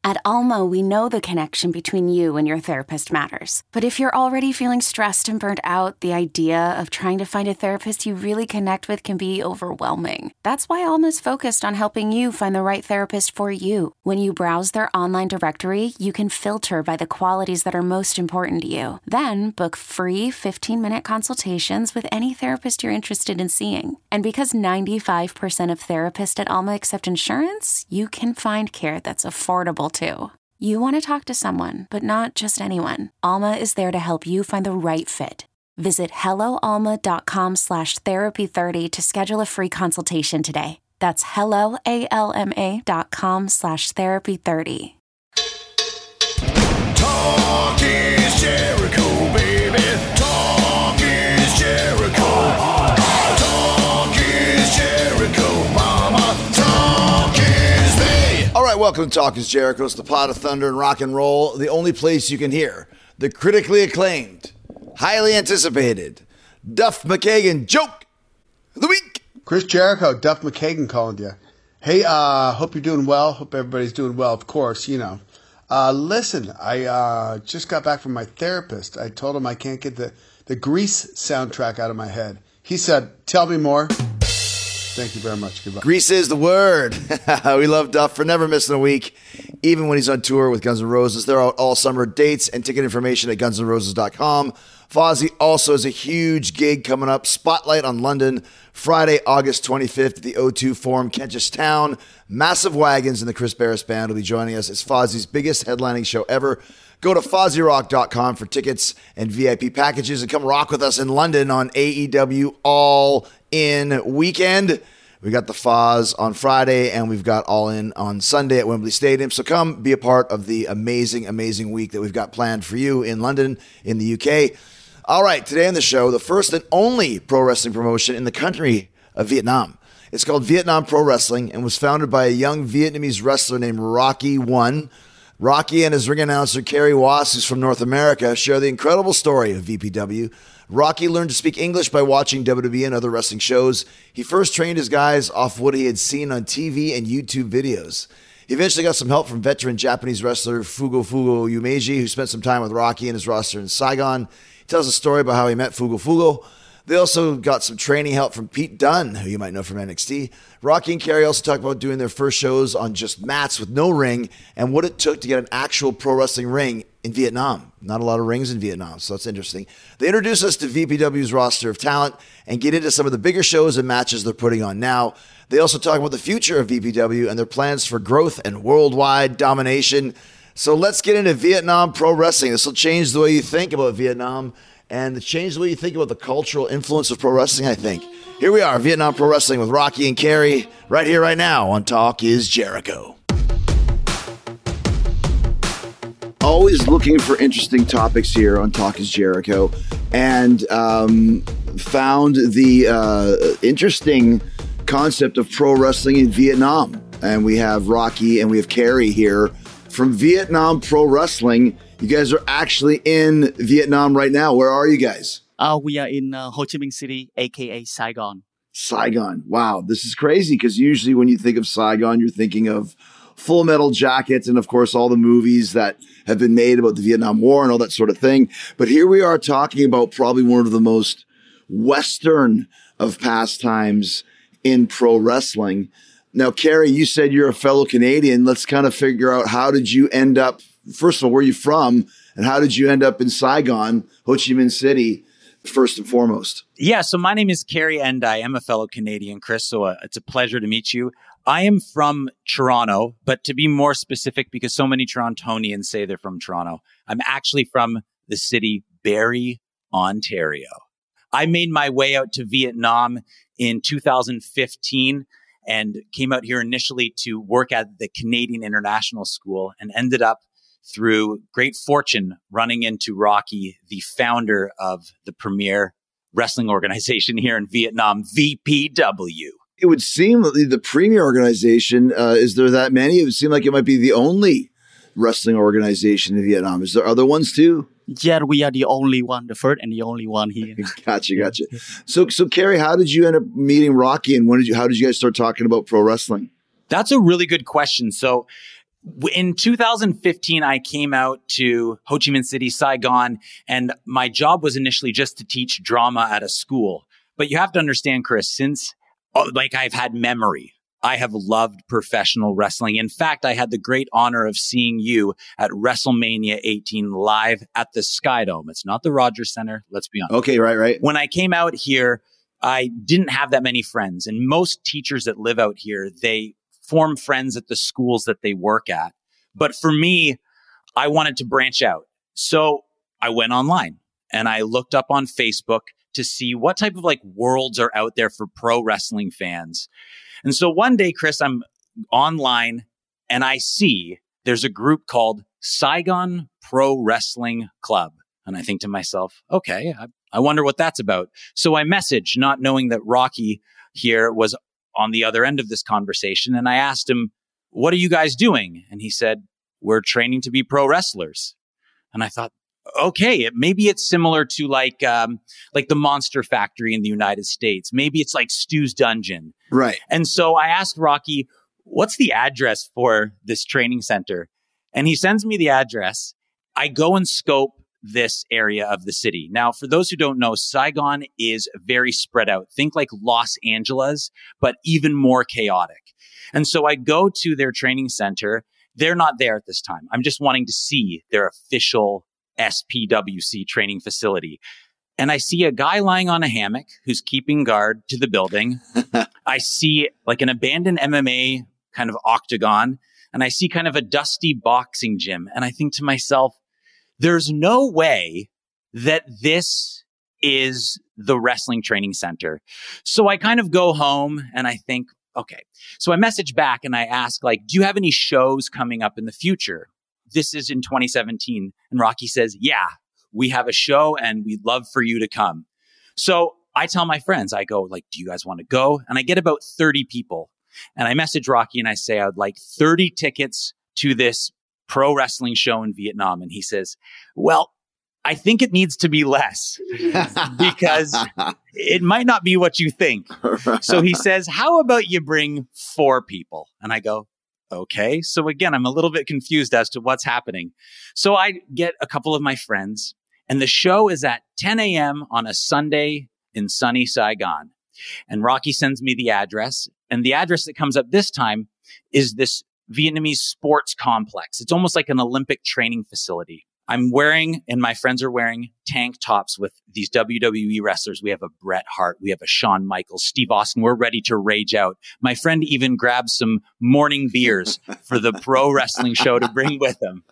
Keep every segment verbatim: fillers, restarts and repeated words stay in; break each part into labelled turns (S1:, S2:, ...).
S1: At Alma, we know the connection between you and your therapist matters. But if you're already feeling stressed and burnt out, the idea of trying to find a therapist you really connect with can be overwhelming. That's why Alma's focused on helping you find the right therapist for you. When you browse their online directory, you can filter by the qualities that are most important to you. Then book free fifteen-minute consultations with any therapist you're interested in seeing. And because ninety-five percent of therapists at Alma accept insurance, you can find care that's affordable too. You want to talk to someone, but not just anyone. Alma is there to help you find the right fit. Visit helloalma.com slash therapy30 to schedule a free consultation today. That's helloalma.com slash therapy30.
S2: Talk is Jericho, baby. Talk is Jericho. Talk is Jericho, mama. Talk is me.
S3: All right, welcome to Talk is Jericho. It's the pot of thunder and rock and roll, the only place you can hear the critically acclaimed, highly anticipated Duff McKagan joke of the week.
S4: Chris Jericho, Duff McKagan calling you. Hey, uh, hope you're doing well. Hope everybody's doing well, of course, you know. Uh, listen, I uh, just got back from my therapist. I told him I can't get the, the Grease soundtrack out of my head. He said, tell me more. Thank you very much. Goodbye.
S3: Grease is the word. We love Duff for never missing a week, even when he's on tour with Guns N' Roses. They're out all summer. Dates and ticket information at guns n roses dot com. Fozzy also has a huge gig coming up. Spotlight on London, Friday, August twenty-fifth at the O two Forum, Kentish Town. Massive Wagons and the Chris Barris Band will be joining us. It's Fozzy's biggest headlining show ever. Go to fozzy rock dot com for tickets and V I P packages and come rock with us in London on A E W All In Weekend. We got the Foz on Friday and we've got All In on Sunday at Wembley Stadium. So come be a part of the amazing, amazing week that we've got planned for you in London, in the U K. All right, today on the show, the first and only pro wrestling promotion in the country of Vietnam. It's called Vietnam Pro Wrestling and was founded by a young Vietnamese wrestler named Rocky One. Rocky and his ring announcer, Kerry Wass, who's from North America, share the incredible story of V P W. Rocky learned to speak English by watching W W E and other wrestling shows. He first trained his guys off what he had seen on T V and YouTube videos. He eventually got some help from veteran Japanese wrestler Fugo Fugo Yumeji, who spent some time with Rocky and his roster in Saigon. He tells a story about how he met Fugo Fugo. They also got some training help from Pete Dunne, who you might know from N X T. Rocky and Kerry also talk about doing their first shows on just mats with no ring and what it took to get an actual pro wrestling ring in Vietnam. Not a lot of rings in Vietnam, so that's interesting. They introduce us to V P W's roster of talent and get into some of the bigger shows and matches they're putting on now. They also talk about the future of V P W and their plans for growth and worldwide domination. So let's get into Vietnam Pro Wrestling. This will change the way you think about Vietnam and change the way you think about the cultural influence of pro wrestling, I think. Here we are, Vietnam Pro Wrestling with Rocky and Kerry, right here, right now on Talk is Jericho. Always looking for interesting topics here on Talk is Jericho, and um, found the uh, interesting concept of pro wrestling in Vietnam. And we have Rocky and we have Kerry here from Vietnam Pro Wrestling. You guys are actually in Vietnam right now. Where are you guys?
S5: Uh, we are in uh, Ho Chi Minh City, a k a. Saigon.
S3: Saigon. Wow, this is crazy because usually when you think of Saigon, you're thinking of Full Metal Jacket and, of course, all the movies that have been made about the Vietnam War and all that sort of thing. But here we are talking about probably one of the most Western of pastimes in pro wrestling. Now, Kerry, you said you're a fellow Canadian. Let's kind of figure out, how did you end up, first of all, where are you from? And how did you end up in Saigon, Ho Chi Minh City, first and foremost?
S5: Yeah, so my name is Kerry and I am a fellow Canadian, Chris. So uh, it's a pleasure to meet you. I am from Toronto, but to be more specific, because so many Torontonians say they're from Toronto, I'm actually from the city Barrie, Ontario. I made my way out to Vietnam in two thousand fifteen and came out here initially to work at the Canadian International School and ended up, through great fortune, running into Rocky, the founder of the premier wrestling organization here in Vietnam, V P W.
S3: It would seem that the premier organization, uh, is there that many? It would seem like it might be the only wrestling organization in Vietnam. Is there other ones too?
S5: Yeah, we are the only one, the first and the only one here.
S3: Gotcha, gotcha. So, so Kerry, how did you end up meeting Rocky, and when did you? How did you guys start talking about pro wrestling?
S5: That's a really good question. So, In two thousand fifteen, I came out to Ho Chi Minh City, Saigon, and my job was initially just to teach drama at a school. But you have to understand, Chris, since oh, like I've had memory, I have loved professional wrestling. In fact, I had the great honor of seeing you at WrestleMania eighteen live at the Skydome. It's not the Rogers Center. Let's be honest.
S3: Okay, right, right.
S5: When I came out here, I didn't have that many friends. And most teachers that live out here, they form friends at the schools that they work at. But for me, I wanted to branch out. So I went online and I looked up on Facebook to see what type of like worlds are out there for pro wrestling fans. And so one day, Chris, I'm online and I see there's a group called Saigon Pro Wrestling Club. And I think to myself, okay, I, I wonder what that's about. So I message, not knowing that Rocky here was on the other end of this conversation. And I asked him, what are you guys doing? And he said, we're training to be pro wrestlers. And I thought, okay, it, maybe it's similar to like, um, like the Monster Factory in the United States. Maybe it's like Stu's Dungeon.
S3: Right.
S5: And so I asked Rocky, what's the address for this training center? And he sends me the address. I go and scope this area of the city. Now, for those who don't know, Saigon is very spread out. Think like Los Angeles, but even more chaotic. And so I go to their training center. They're not there at this time. I'm just wanting to see their official S P W C training facility. And I see a guy lying on a hammock who's keeping guard to the building. I see like an abandoned M M A kind of octagon. And I see kind of a dusty boxing gym. And I think to myself, there's no way that this is the wrestling training center. So I kind of go home and I think, okay. So I message back and I ask, like, do you have any shows coming up in the future? This is in twenty seventeen. And Rocky says, yeah, we have a show and we'd love for you to come. So I tell my friends, I go like, do you guys want to go? And I get about thirty people. And I message Rocky and I say, I would like thirty tickets to this pro wrestling show in Vietnam. And he says, well, I think it needs to be less because it might not be what you think. So he says, how about you bring four people? And I go, okay. So again, I'm a little bit confused as to what's happening. So I get a couple of my friends and the show is at ten a.m. on a Sunday in sunny Saigon. And Rocky sends me the address. And the address that comes up this time is this Vietnamese sports complex. It's almost like an Olympic training facility. I'm wearing, and my friends are wearing, tank tops with these W W E wrestlers. We have a Bret Hart. We have a Shawn Michaels, Steve Austin. We're ready to rage out. My friend even grabbed some morning beers for the pro wrestling show to bring with him.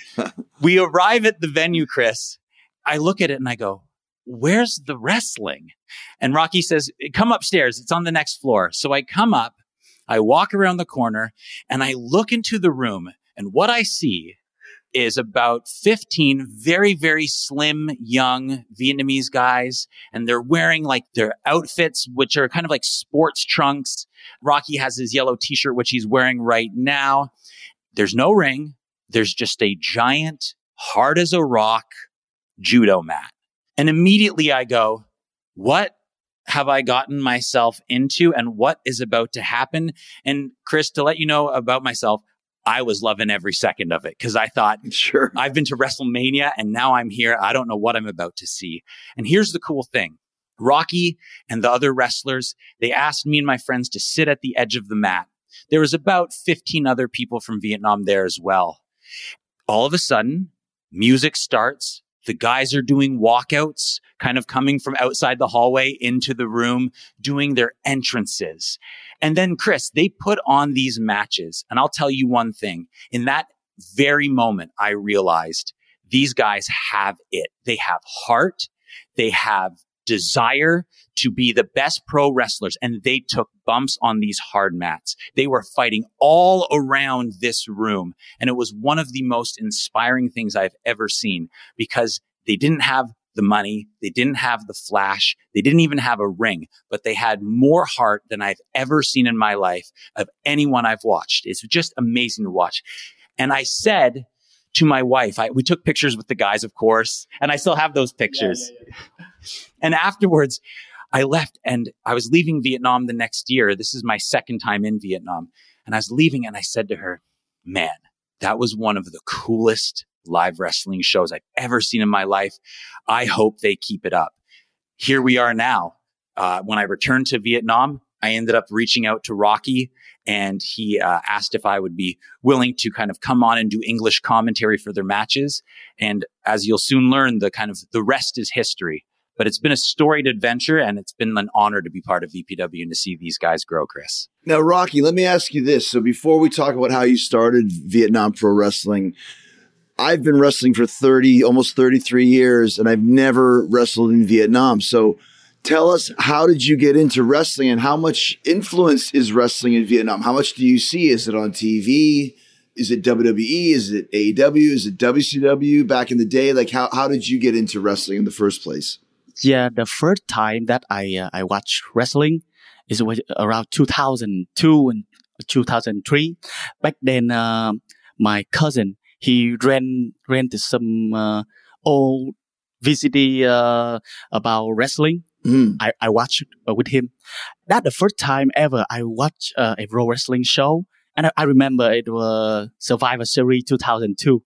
S5: We arrive at the venue, Chris. I look at it and I go, where's the wrestling? And Rocky says, come upstairs. It's on the next floor. So I come up, I walk around the corner and I look into the room and what I see is about fifteen very, very slim, young Vietnamese guys. And they're wearing like their outfits, which are kind of like sports trunks. Rocky has his yellow t-shirt, which he's wearing right now. There's no ring. There's just a giant, hard as a rock judo mat. And immediately I go, what have I gotten myself into and what is about to happen? And Chris, to let you know about myself, I was loving every second of it because I thought,
S3: sure,
S5: I've been to WrestleMania and now I'm here. I don't know what I'm about to see. And here's the cool thing. Rocky and the other wrestlers, they asked me and my friends to sit at the edge of the mat. There was about fifteen other people from Vietnam there as well. All of a sudden, music starts. The guys are doing walkouts, kind of coming from outside the hallway into the room, doing their entrances. And then, Chris, they put on these matches. And I'll tell you one thing. In that very moment, I realized these guys have it. They have heart. They have desire to be the best pro wrestlers. And they took bumps on these hard mats. They were fighting all around this room. And it was one of the most inspiring things I've ever seen because they didn't have the money. They didn't have the flash. They didn't even have a ring, but they had more heart than I've ever seen in my life of anyone I've watched. It's just amazing to watch. And I said to my wife, I, we took pictures with the guys, of course, and I still have those pictures. Yeah, yeah, yeah. And afterwards, I left and I was leaving Vietnam the next year. This is my second time in Vietnam. And I was leaving and I said to her, man, That was one of the coolest live wrestling shows I've ever seen in my life. I hope they keep it up. Here we are now. Uh, when I returned to Vietnam, I ended up reaching out to Rocky, and he uh, asked if I would be willing to kind of come on and do English commentary for their matches. And as you'll soon learn, the kind of the rest is history. But it's been a storied adventure, and it's been an honor to be part of V P W and to see these guys grow, Chris.
S3: Now, Rocky, let me ask you this. So before we talk about how you started Vietnam Pro Wrestling, I've been wrestling for thirty, almost thirty-three years, and I've never wrestled in Vietnam. So tell us, how did you get into wrestling, and how much influence is wrestling in Vietnam? How much do you see? Is it on T V? Is it W W E? Is it A E W? Is it W C W back in the day? Like, how, how did you get into wrestling in the first place?
S6: Yeah, the first time that I uh, I watched wrestling is around two thousand two and two thousand three. Back then, uh, my cousin, he ran rented some uh, old V C D uh, about wrestling. Mm. I, I watched uh, with him. That's the first time ever I watched uh, a pro wrestling show. And I, I remember it was Survivor Series two thousand two.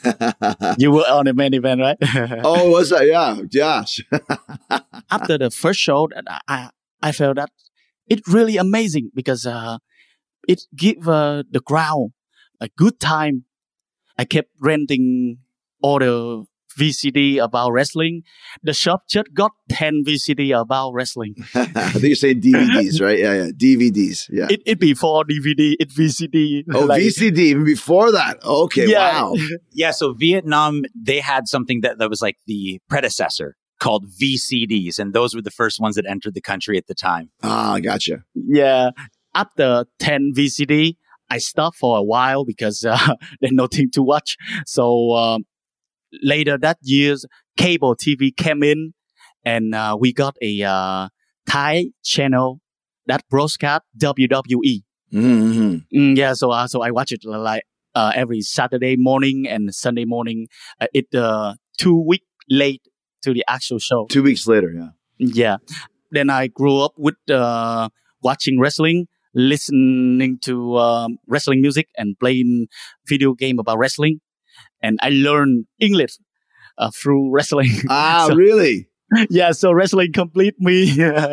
S6: You were on the main event, right?
S3: Oh, was that? Yeah, Josh.
S6: After the first show, I I felt that it's really amazing because uh, it gave uh, the crowd a good time. I kept renting all the V C D about wrestling. The shop just got ten V C D about wrestling.
S3: I think you're saying D V Ds, right? Yeah, yeah. D V Ds. Yeah.
S6: It it before D V D, it's V C D.
S3: Oh, like, V C D even before that. Okay,
S6: yeah.
S3: Wow.
S5: Yeah, so Vietnam, they had something that, that was like the predecessor called V C Ds, and those were the first ones that entered the country at the time.
S3: Ah, gotcha.
S6: Yeah. After ten V C D, I stopped for a while because uh, there's nothing to watch. So um, later that year, cable T V came in, and uh, we got a uh, Thai channel that broadcast W W E.
S3: Mm-hmm.
S6: Mm, yeah, so uh, so I watch it like uh, every Saturday morning and Sunday morning. Uh, it uh, two weeks late to the actual show.
S3: Two weeks later, yeah.
S6: Yeah. Then I grew up with uh, watching wrestling, listening to um, wrestling music, and playing video game about wrestling. And I learned English uh, through wrestling.
S3: Ah,
S6: so,
S3: really?
S6: Yeah, so wrestling complete me.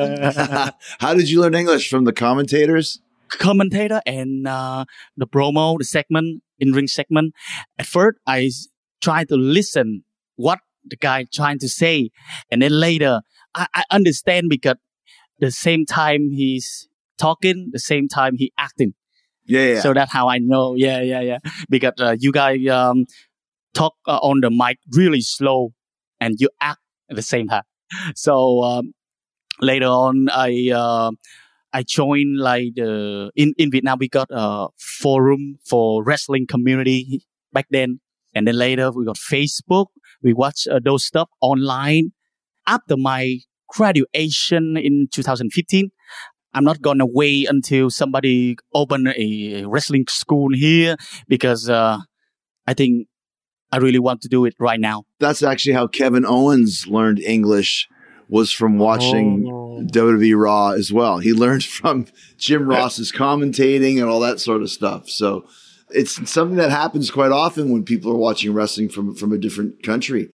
S3: How did you learn English? From the commentators?
S6: Commentator and uh, the promo, the segment, in-ring segment. At first, I tried to listen what the guy trying to say. And then later, I, I understand because the same time he's talking, the same time he acting.
S3: Yeah, yeah.
S6: So that's how I know. Yeah, yeah, yeah. Because uh, you guys um, talk uh, on the mic really slow and you act at the same time. So um, later on, I uh, I joined like the in in Vietnam we got a forum for wrestling community back then, and then later we got Facebook. We watch uh, those stuff online. After my graduation in two thousand fifteen, I'm not gonna wait until somebody open a wrestling school here because uh, I think I really want to do it right now.
S3: That's actually how Kevin Owens learned English, was from watching
S6: Oh.
S3: W W E Raw as well. He learned from Jim Ross's commentating and all that sort of stuff. So it's something that happens quite often when people are watching wrestling from, from a different country.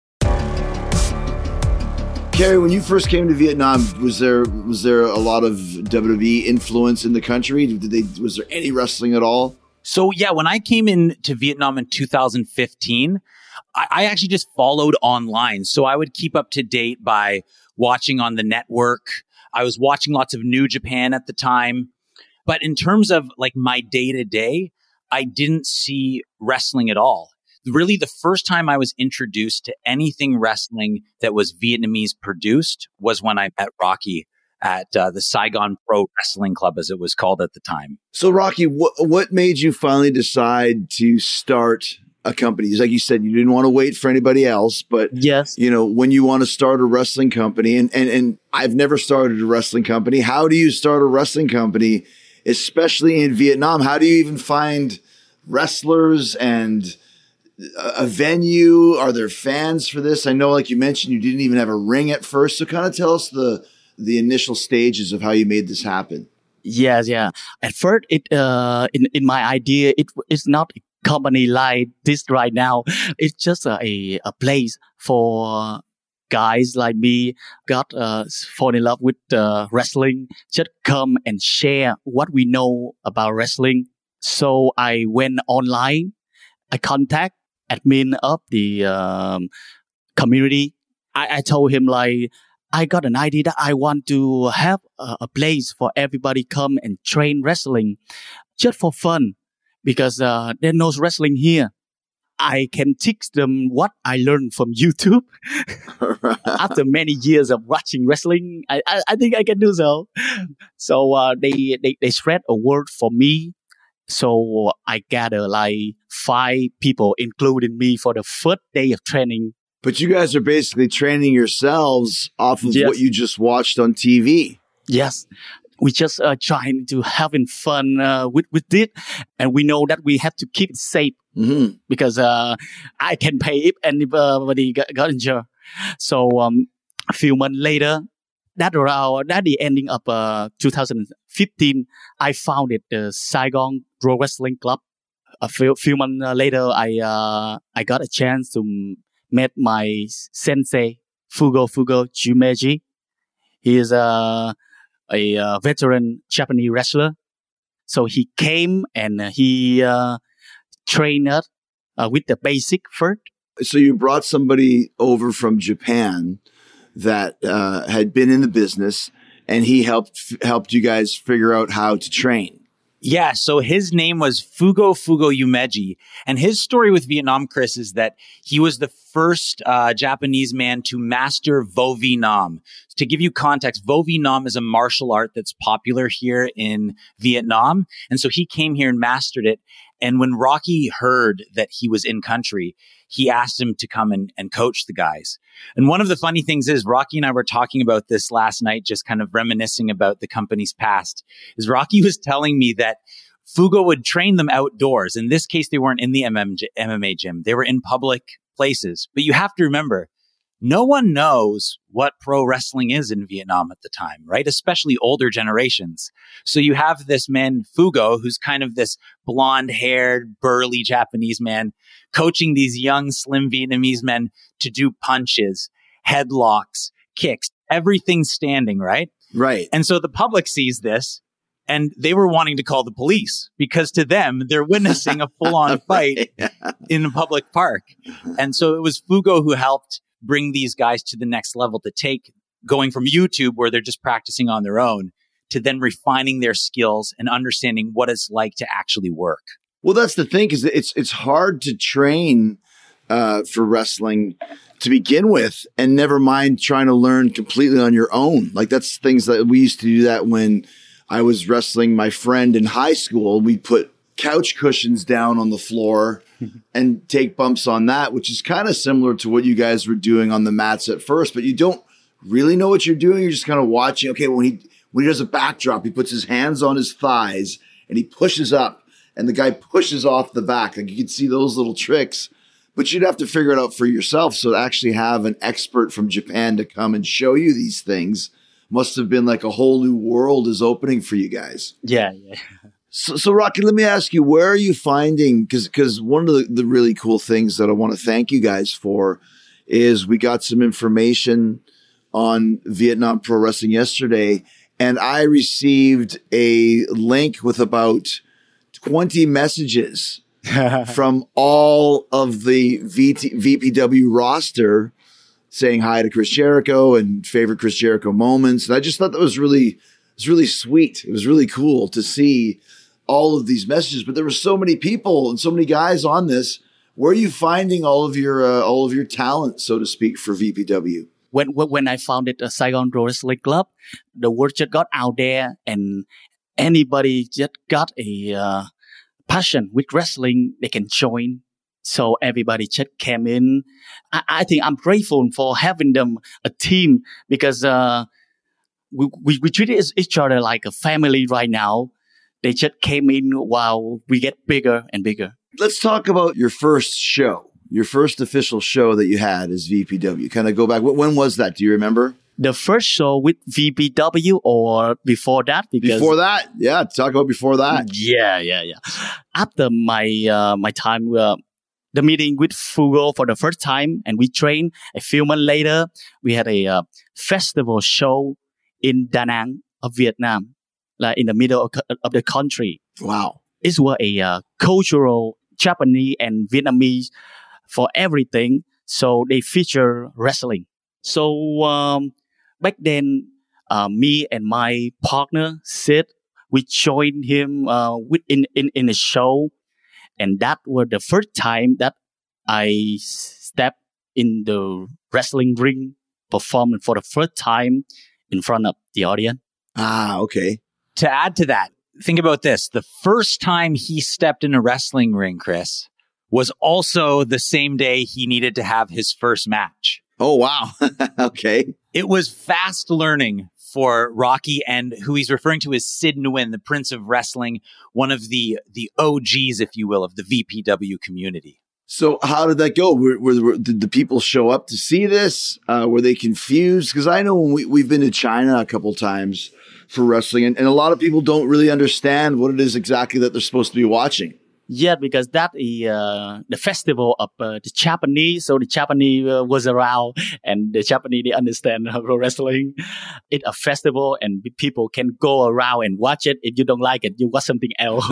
S3: Kerry, when you first came to Vietnam, was there was there a lot of W W E influence in the country? Did they was there any wrestling at all?
S5: So yeah, when I came in to Vietnam in two thousand fifteen, I, I actually just followed online. So I would keep up to date by watching on the network. I was watching lots of New Japan at the time. But in terms of like my day to day, I didn't see wrestling at all. Really, the first time I was introduced to anything wrestling that was Vietnamese produced was when I met Rocky at uh, the Saigon Pro Wrestling Club, as it was called at the time.
S3: So, Rocky, what what made you finally decide to start a company? Like you said, you didn't want to wait for anybody else, but
S6: Yes.
S3: you know, when you want to start a wrestling company, and and and I've never started a wrestling company. How do you start a wrestling company, especially in Vietnam? How do you even find wrestlers and a venue? Are there fans for this? I know, like you mentioned, you didn't even have a ring at first. So kind of tell us the the initial stages of how you made this happen.
S6: Yes, yeah. At first, it uh, in in my idea, it it's not a company like this right now. It's just a, a, a place for guys like me got uh, fall in love with uh, wrestling. Just come and share what we know about wrestling. So I went online. I contact admin of the um, community. I, I told him like, I got an idea that I want to have a, a place for everybody come and train wrestling just for fun because uh, there's no wrestling here. I can teach them what I learned from YouTube. After many years of watching wrestling, I, I, I think I can do so. So uh, they, they, they spread a word for me. So I gather like five people, including me, for the first day of training.
S3: But you guys are basically training yourselves off of
S6: Yes.
S3: what you just watched on T V.
S6: Yes. We just uh, trying to having fun uh, with, with it. And we know that we have to keep it safe
S3: Mm-hmm.
S6: because uh, I can pay if anybody got, got injured. So um, a few months later, that around at the ending of uh, two thousand fifteen, I founded the Saigon Pro Wrestling Club. A few few months later, I uh, I got a chance to meet my sensei Fugo Fugo Jumeji. He is a a uh, veteran Japanese wrestler. So he came and uh, he uh, trained us uh, with the basic first.
S3: So you brought somebody over from Japan that uh, had been in the business, and he helped helped you guys figure out how to train.
S5: Yeah, so his name was Fugo Fugo Yumeji. And his story with Vietnam, Chris, is that he was the first uh, Japanese man to master Vo Vi Nam. To give you context, Vo Vi Nam is a martial art that's popular here in Vietnam. And so he came here and mastered it. And when Rocky heard that he was in country, he asked him to come and, and coach the guys. And one of the funny things is Rocky and I were talking about this last night, just kind of reminiscing about the company's past, is Rocky was telling me that Fugo would train them outdoors. In this case, they weren't in the M M A gym. They were in public places. But you have to remember, no one knows what pro wrestling is in Vietnam at the time, right? Especially older generations. So you have this man, Fugo, who's kind of this blonde-haired, burly Japanese man, coaching these young, slim Vietnamese men to do punches, headlocks, kicks, everything standing, right?
S3: Right.
S5: And so the public sees this, and they were wanting to call the police because to them, they're witnessing a full-on fight in a public park. And so it was Fugo who helped bring these guys to the next level, to take going from YouTube, where they're just practicing on their own, to then refining their skills and understanding what it's like to actually work.
S3: Well, that's the thing, is it's it's hard to train uh, for wrestling to begin with, and never mind trying to learn completely on your own. Like that's things that we used to do that when I was wrestling my friend in high school. We put couch cushions down on the floor and take bumps on that, which is kind of similar to what you guys were doing on the mats at first, but you don't really know what you're doing. You're just kind of watching. Okay, when he when he does a backdrop, he puts his hands on his thighs and he pushes up, and the guy pushes off the back. Like you can see those little tricks, but you'd have to figure it out for yourself. So to actually have an expert from Japan to come and show you these things must have been like a whole new world is opening for you guys.
S6: Yeah, yeah.
S3: So, so Rocky, let me ask you, where are you finding, because because one of the, the really cool things that I want to thank you guys for is we got some information on Vietnam Pro Wrestling yesterday, and I received a link with about twenty messages from all of the V T, V P W roster saying hi to Chris Jericho and favorite Chris Jericho moments. And I just thought that was really, it was really sweet. It was really cool to see all of these messages, but there were so many people and so many guys on this. Where are you finding all of your uh, all of your talent, so to speak, for V P W?
S6: When when I founded a Saigon Pro Wrestling Club, the word just got out there, and anybody just got a uh, passion with wrestling, they can join. So everybody just came in. I, I think I'm grateful for having them a team, because uh, we, we we treat each other like a family right now. They just came in while we get bigger and bigger.
S3: Let's talk about your first show, your first official show that you had as V P W. Kind of go back. When was that? Do you remember?
S6: The first show with V P W or before that? Because
S3: Before that, yeah. Talk about before that.
S6: Yeah, yeah, yeah. After my uh, my time, uh, the meeting with Fugo for the first time, and we trained. A few months later, we had a uh, festival show in Da Nang of Vietnam, like in the middle of, of the country.
S3: Wow.
S6: It was a uh, cultural Japanese and Vietnamese for everything. So they feature wrestling. So um, back then, uh, me and my partner Sid, we joined him uh, with in, in in a show, and that was the first time that I stepped in the wrestling ring, performing for the first time in front of the audience.
S3: Ah, okay.
S5: To add to that, think about this. The first time he stepped in a wrestling ring, Chris, was also the same day he needed to have his first match.
S3: Oh, wow. Okay.
S5: It was fast learning for Rocky, and who he's referring to as Sid Nguyen, the Prince of Wrestling, one of the the O Gs, if you will, of the V P W community.
S3: So how did that go? Were, were, were, did the people show up to see this? Uh, were they confused? Because I know when we, we've been to China a couple times for wrestling, and, and a lot of people don't really understand what it is exactly that they're supposed to be watching.
S6: Yeah, because that is uh, the festival of uh, the Japanese. So the Japanese uh, was around, and the Japanese, they understand pro wrestling. It's a festival, and people can go around and watch it. If you don't like it, you watch something else.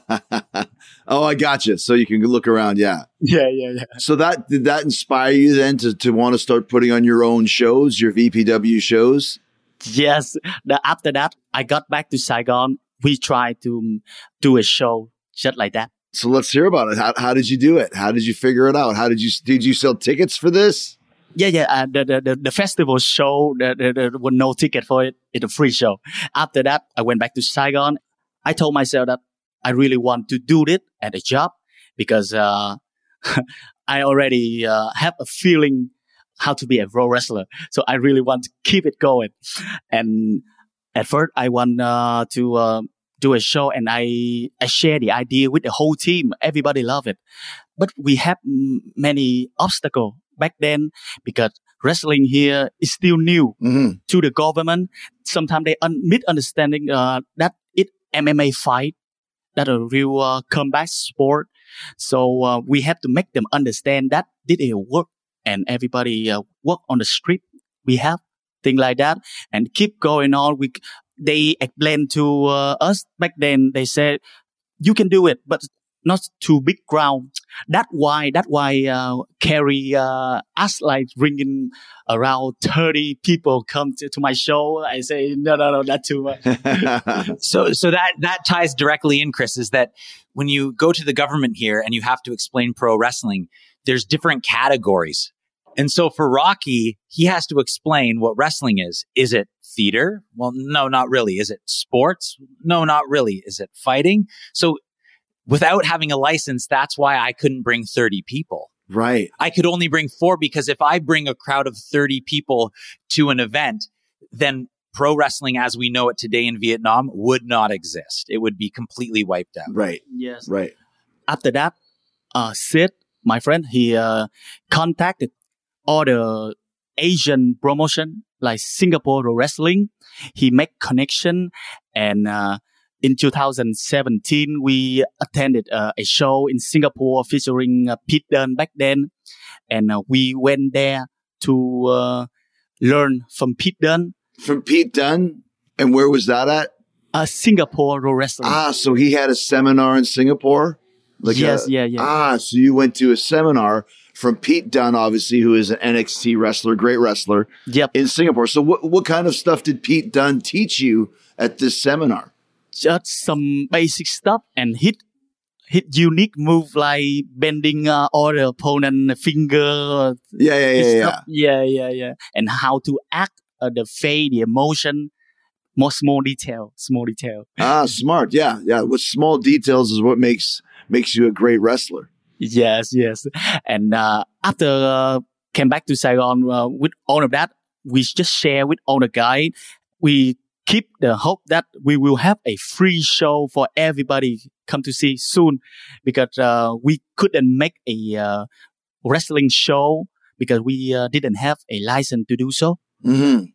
S3: Oh, I gotcha. So you can look around. Yeah.
S6: yeah, yeah, yeah.
S3: So that did that inspire you then to, to want to start putting on your own shows, your V P W shows?
S6: Yes. The, after that, I got back to Saigon. We tried to um, do a show just like that.
S3: So let's hear about it. How, how did you do it? How did you figure it out? How did you did you sell tickets for this?
S6: Yeah, yeah. Uh, the, the the the festival show, the, the, the, there was no ticket for it. It's a free show. After that, I went back to Saigon. I told myself that I really want to do it at a job because uh, I already uh, have a feeling how to be a pro wrestler. So I really want to keep it going. And at first, I want uh, to uh, do a show, and I I share the idea with the whole team. Everybody love it, but we have m- many obstacles back then because wrestling here is still new
S3: Mm-hmm.
S6: to the government. Sometimes they un- misunderstanding uh, that it M M A fight, that a real uh, combat sport. So uh, we have to make them understand that this is work, and everybody uh, work on the script. We have things like that, and keep going on. We they explained to uh, us back then. They said you can do it, but not too big ground. That's why, that's why, uh, Kerry, uh, asked like bringing around thirty people come to, to my show. I say, no, no, no, not too much.
S5: So, so that, that ties directly in, Chris, is that when you go to the government here and you have to explain pro wrestling, there's different categories. And so for Rocky, he has to explain what wrestling is. Is it theater? Well, no, not really. Is it sports? No, not really. Is it fighting? So without having a license, that's why I couldn't bring thirty people.
S3: Right.
S5: I could only bring four because if I bring a crowd of thirty people to an event, then pro wrestling as we know it today in Vietnam would not exist. It would be completely wiped out.
S3: Right.
S6: Yes.
S3: Right.
S6: After that, uh, Sid, my friend, he uh, contacted all the Asian promotion like Singapore Wrestling. He made connection, and uh, in two thousand seventeen, we attended uh, a show in Singapore featuring uh, Pete Dunne back then, and uh, we went there to uh, learn from Pete Dunne.
S3: From Pete Dunne, and where was that at?
S6: Uh, Singapore Wrestling.
S3: Ah, so he had a seminar in Singapore. Like
S6: yes,
S3: a-
S6: yeah, yeah.
S3: Ah, so you went to a seminar from Pete Dunne, obviously, who is an N X T wrestler, great wrestler
S6: Yep.
S3: in Singapore. So what what kind of stuff did Pete Dunne teach you at this seminar?
S6: Just some basic stuff and hit hit unique move like bending uh, all the opponent finger.
S3: Yeah, yeah, yeah,
S6: This
S3: yeah.
S6: stuff. yeah, yeah, yeah, and how to act uh, the face, the emotion, more small detail, small detail.
S3: Ah, smart. Yeah, yeah. With small details is what makes makes you a great wrestler.
S6: Yes, yes. And uh, after uh, came back to Saigon uh, with all of that, we just share with all the guys. We keep the hope that we will have a free show for everybody come to see soon, because uh, we couldn't make a uh, wrestling show because we uh, didn't have a license to do so.
S3: Mm-hmm.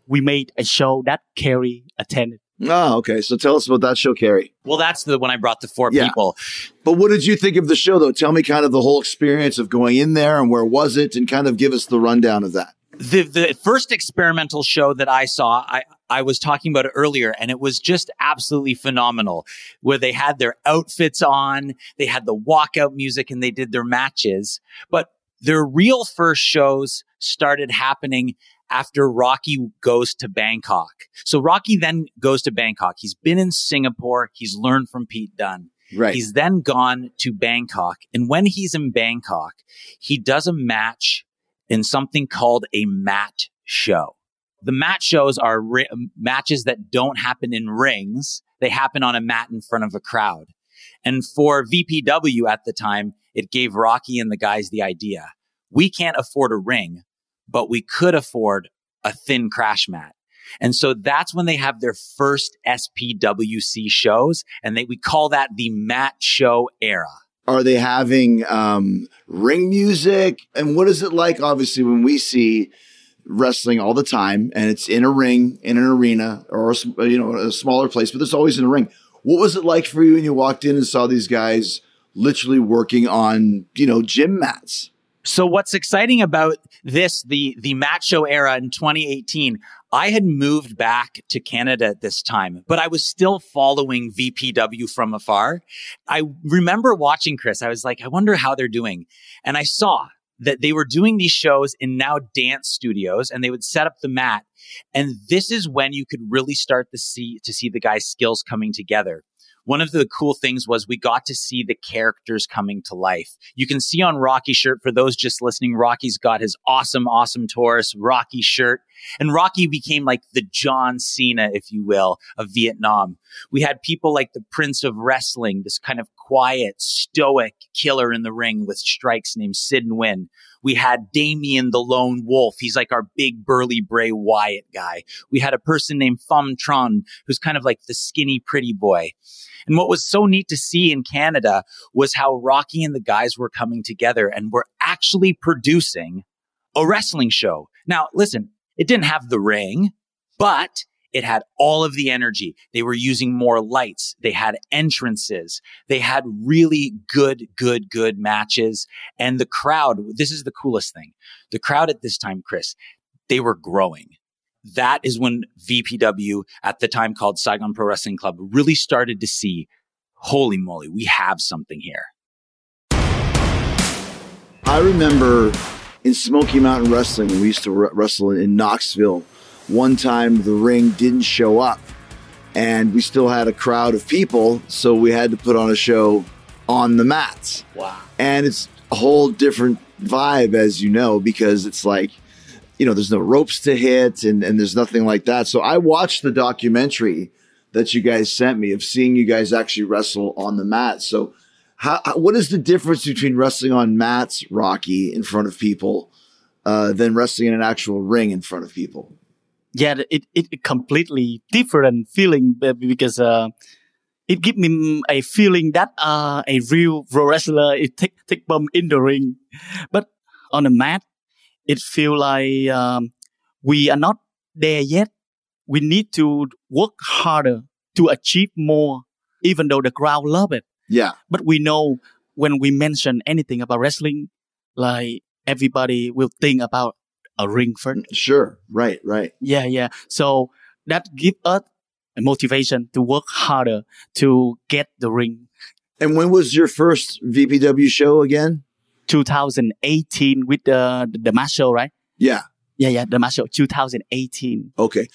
S6: we made a show that Kerry attended.
S3: Oh, okay. So tell us about that show, Kerry.
S5: Well, that's the when I brought the four
S3: Yeah.
S5: people.
S3: But what did you think of the show, though? Tell me kind of the whole experience of going in there and where was it, and kind of give us the rundown of that.
S5: The the first experimental show that I saw, I, I was talking about it earlier, and it was just absolutely phenomenal, where they had their outfits on, they had the walkout music, and they did their matches. But their real first shows started happening after Rocky goes to Bangkok. So Rocky then goes to Bangkok. He's been in Singapore. He's learned from Pete Dunne.
S3: Right.
S5: He's then gone to Bangkok. And when he's in Bangkok, he does a match in something called a mat show. The mat shows are ri- matches that don't happen in rings. They happen on a mat in front of a crowd. And for V P W at the time, it gave Rocky and the guys the idea. We can't afford a ring, but we could afford a thin crash mat. And so that's when they have their first S P W C shows. And they, we call that the mat show era.
S3: Are they having um, ring music? And what is it like, obviously, when we see wrestling all the time and it's in a ring, in an arena, or a, you know, a smaller place, but there's always in a ring. What was it like for you when you walked in and saw these guys literally working on, you know, gym mats?
S5: So what's exciting about this, the, the mat show era in twenty eighteen, I had moved back to Canada at this time, but I was still following V P W from afar. I remember watching, Chris. I was like, I wonder how they're doing. And I saw that they were doing these shows in now dance studios, and they would set up the mat. And this is when you could really start to see, to see the guys' skills coming together. One of the cool things was we got to see the characters coming to life. You can see on Rocky's shirt, for those just listening, Rocky's got his awesome, awesome Taurus Rocky shirt. And Rocky became like the John Cena, if you will, of Vietnam. We had people like the Prince of Wrestling, this kind of quiet, stoic killer in the ring with strikes named Sid Nguyen. We had Damien the Lone Wolf. He's like our big burly Bray Wyatt guy. We had a person named Pham Tron, who's kind of like the skinny pretty boy. And what was so neat to see in Canada was how Rocky and the guys were coming together and were actually producing a wrestling show. Now, listen, it didn't have the ring, but it had all of the energy. They were using more lights. They had entrances. They had really good, good, good matches. And the crowd, this is the coolest thing. The crowd at this time, Chris, they were growing. That is when V P W, at the time called Saigon Pro Wrestling Club, really started to see, holy moly, we have something here.
S3: I remember in Smoky Mountain Wrestling, when we used to r- wrestle in Knoxville, one time the ring didn't show up and we still had a crowd of people, so we had to put on a show on the mats.
S5: Wow.
S3: And it's a whole different vibe, as you know, because it's like, you know, there's no ropes to hit and, and there's nothing like that. So I watched the documentary that you guys sent me of seeing you guys actually wrestle on the mat. So how, what is the difference between wrestling on mats, Rocky, in front of people, uh, than wrestling in an actual ring in front of people?
S6: Yeah, it it, it completely different feeling because uh, it gives me a feeling that uh, a real pro wrestler is take take bump in the ring, but on the mat, it feel like um, we are not there yet. We need to work harder to achieve more, even though the crowd love it.
S3: Yeah.
S6: But we know when we mention anything about wrestling, like everybody will think about a ring first.
S3: Sure. Right. Right.
S6: Yeah, yeah. So that gives us a motivation to work harder to get the ring.
S3: And when was your first V P W show again?
S6: twenty eighteen with the the, the match show, right?
S3: Yeah.
S6: Yeah, yeah, the match show, twenty eighteen.
S3: Okay.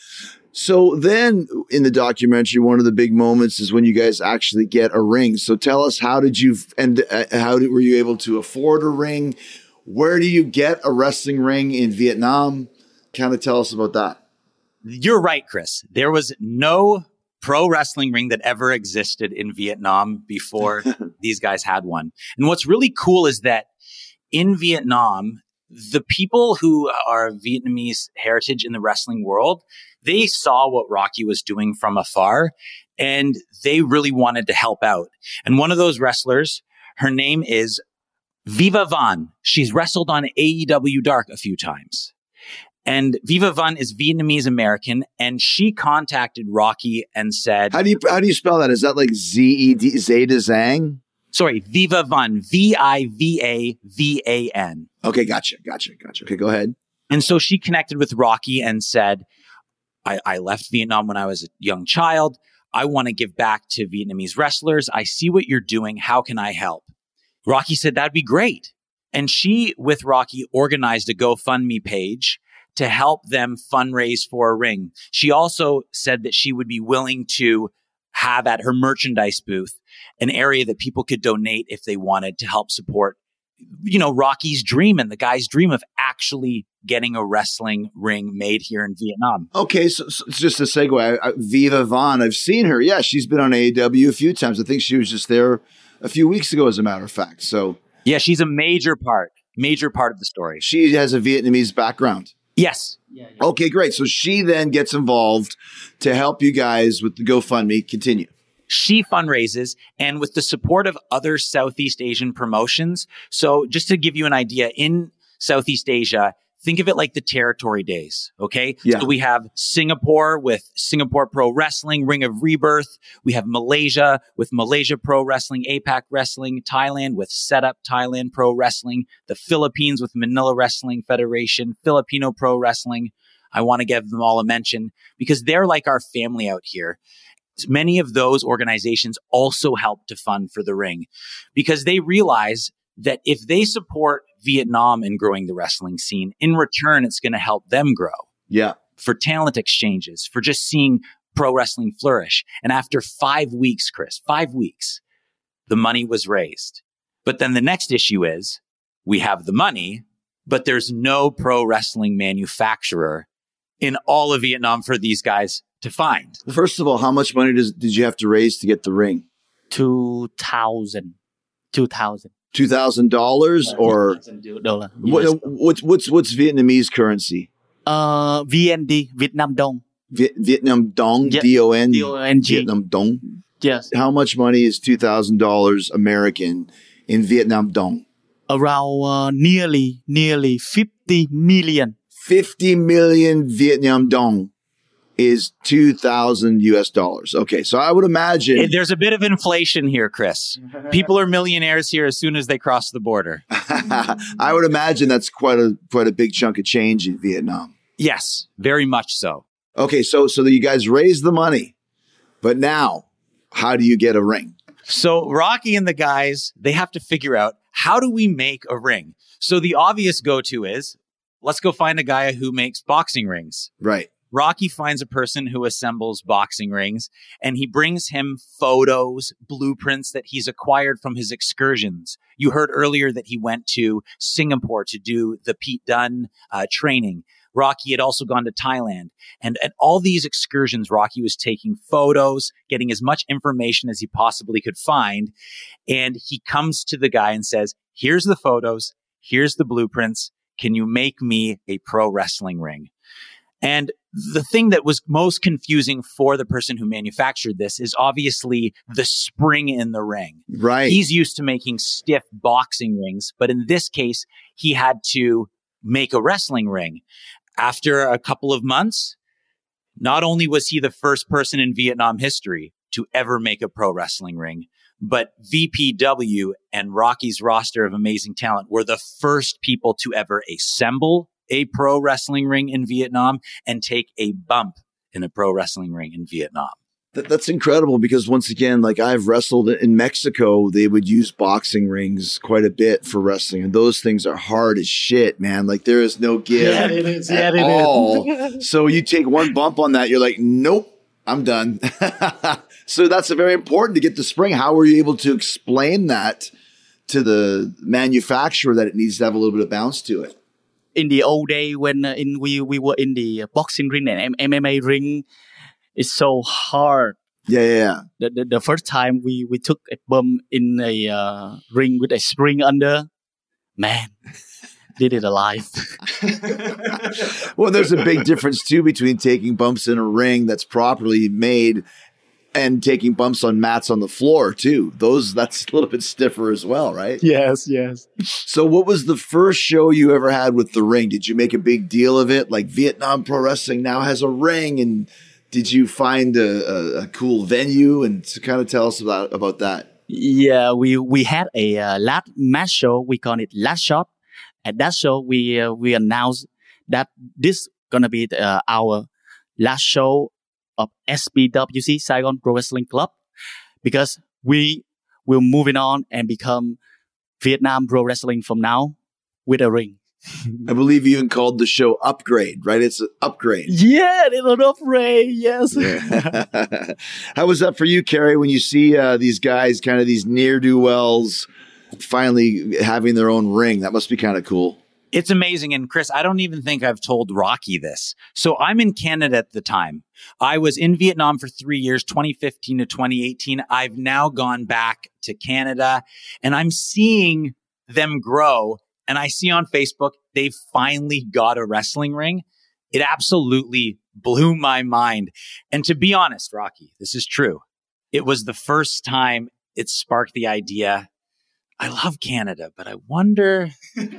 S3: So then in the documentary, one of the big moments is when you guys actually get a ring. So tell us, how did you, and uh, how did, were you able to afford a ring? Where do you get a wrestling ring in Vietnam? Kind of tell us about that.
S5: You're right, Chris. There was no pro wrestling ring that ever existed in Vietnam before these guys had one. And what's really cool is that in Vietnam, the people who are Vietnamese heritage in the wrestling world, they saw what Rocky was doing from afar and they really wanted to help out. And one of those wrestlers, her name is Viva Vaughn. She's wrestled on A E W Dark a few times. And Viva Van is Vietnamese American, and she contacted Rocky and said,
S3: How do you how do you spell that? Is that like Z E D Zeta Zhang?
S5: sorry, Viva Van, V I V A V A N.
S3: Okay, gotcha, gotcha, gotcha. Okay, go ahead.
S5: And so she connected with Rocky and said, I, I left Vietnam when I was a young child. I want to give back to Vietnamese wrestlers. I see what you're doing. How can I help? Rocky said, that'd be great. And she, with Rocky, organized a GoFundMe page to help them fundraise for a ring. She also said that she would be willing to have at her merchandise booth an area that people could donate if they wanted to help support, you know, Rocky's dream and the guy's dream of actually getting a wrestling ring made here in Vietnam.
S3: Okay, so, so it's just a segue. I, I, Viva Vaughn, I've seen her. Yeah, she's been on A E W a few times. I think she was just there a few weeks ago, as a matter of fact. So
S5: yeah, she's a major part, major part of the story.
S3: She has a Vietnamese background.
S5: Yes.
S6: Yeah, yeah.
S3: Okay, great. So she then gets involved to help you guys with the GoFundMe. Continue.
S5: She fundraises, and with the support of other Southeast Asian promotions. So just to give you an idea, in Southeast Asia, think of it like the territory days. Okay.
S3: Yeah.
S5: So we have Singapore with Singapore Pro Wrestling, Ring of Rebirth. We have Malaysia with Malaysia Pro Wrestling, APAC Wrestling, Thailand with Setup Thailand Pro Wrestling, the Philippines with Manila Wrestling Federation, Filipino Pro Wrestling. I want to give them all a mention because they're like our family out here. Many of those organizations also help to fund for the ring because they realize that if they support Vietnam in growing the wrestling scene, in return, it's going to help them grow.
S3: Yeah.
S5: For talent exchanges, for just seeing pro wrestling flourish. And after five weeks, Chris, five weeks, the money was raised. But then the next issue is we have the money, but there's no pro wrestling manufacturer in all of Vietnam for these guys to find.
S3: First of all, how much money does, did you have to raise to get the ring?
S6: Two thousand. Two thousand.
S3: Two thousand dollars or
S6: dollar.
S3: what, what's what's what's Vietnamese currency?
S6: Uh, V N D, Vietnam Dong.
S3: Viet, Vietnam Dong,
S6: Yeah.
S3: D O N,
S6: D O N G.
S3: Vietnam Dong.
S6: Yes.
S3: How much money is two thousand dollars American in Vietnam Dong?
S6: Around uh, nearly, nearly fifty million.
S3: Fifty million Vietnam Dong is two thousand U S dollars. Okay, so I would imagine
S5: And there's a bit of inflation here, Chris. People are millionaires here as soon as they cross the border.
S3: I would imagine that's quite a quite a big chunk of change in Vietnam.
S5: Yes, very much so.
S3: Okay, so so that you guys raised the money, but now how do you get a ring?
S5: So Rocky and the guys, they have to figure out, how do we make a ring? So the obvious go-to is, let's go find a guy who makes boxing rings.
S3: Right.
S5: Rocky finds a person who assembles boxing rings, and he brings him photos, blueprints that he's acquired from his excursions. You heard earlier that he went to Singapore to do the Pete Dunne uh, training. Rocky had also gone to Thailand. And at all these excursions, Rocky was taking photos, getting as much information as he possibly could find. And he comes to the guy and says, here's the photos. Here's the blueprints. Can you make me a pro wrestling ring? And the thing that was most confusing for the person who manufactured this is obviously the spring in the ring.
S3: Right.
S5: He's used to making stiff boxing rings, but in this case, he had to make a wrestling ring. After a couple of months, not only was he the first person in Vietnam history to ever make a pro wrestling ring, but V P W and Rocky's roster of amazing talent were the first people to ever assemble a pro wrestling ring in Vietnam and take a bump in a pro wrestling ring in Vietnam.
S3: That, that's incredible because once again, like I've wrestled in Mexico, they would use boxing rings quite a bit for wrestling. And those things are hard as shit, man. Like there is no give
S6: Yeah, it is.
S3: at
S6: Yeah, it
S3: all.
S6: is.
S3: So you take one bump on that, you're like, nope, I'm done. So that's a very important to get the spring. How were you able to explain that to the manufacturer that it needs to have a little bit of bounce to it?
S6: In the old day when uh, in we we were in the boxing ring and M M A ring, it's so hard.
S3: Yeah, yeah, yeah.
S6: The, the, the first time we, we took a bump in a uh, ring with a spring under, man, did it alive.
S3: Well, there's a big difference too between taking bumps in a ring that's properly made And taking bumps on mats on the floor too. Those that's a little bit stiffer as well, right?
S6: Yes, yes.
S3: So what was the first show you ever had with the ring? Did you make a big deal of it? Like Vietnam Pro Wrestling now has a ring, and did you find a, a, a cool venue? And to kind of tell us about, about that.
S6: Yeah, we we had a uh, last match show. We call it Last Shot. At that show, we uh, we announced that this gonna be the, uh, our last show of S P W C, Saigon Pro Wrestling Club, because we will moving on and become Vietnam Pro Wrestling from now with a ring.
S3: I believe you even called the show Upgrade, right? It's an upgrade.
S6: Yeah, little upgrade, yes.
S3: Yeah. How was that for you, Kerry, when you see uh, these guys, kind of these ne'er-do-wells, finally having their own ring? That must be kind of cool.
S5: It's amazing. And Chris, I don't even think I've told Rocky this. So I'm in Canada at the time. I was in Vietnam for three years, twenty fifteen to twenty eighteen. I've now gone back to Canada and I'm seeing them grow. And I see on Facebook, they've finally got a wrestling ring. It absolutely blew my mind. And to be honest, Rocky, this is true. It was the first time it sparked the idea. I love Canada, but I wonder...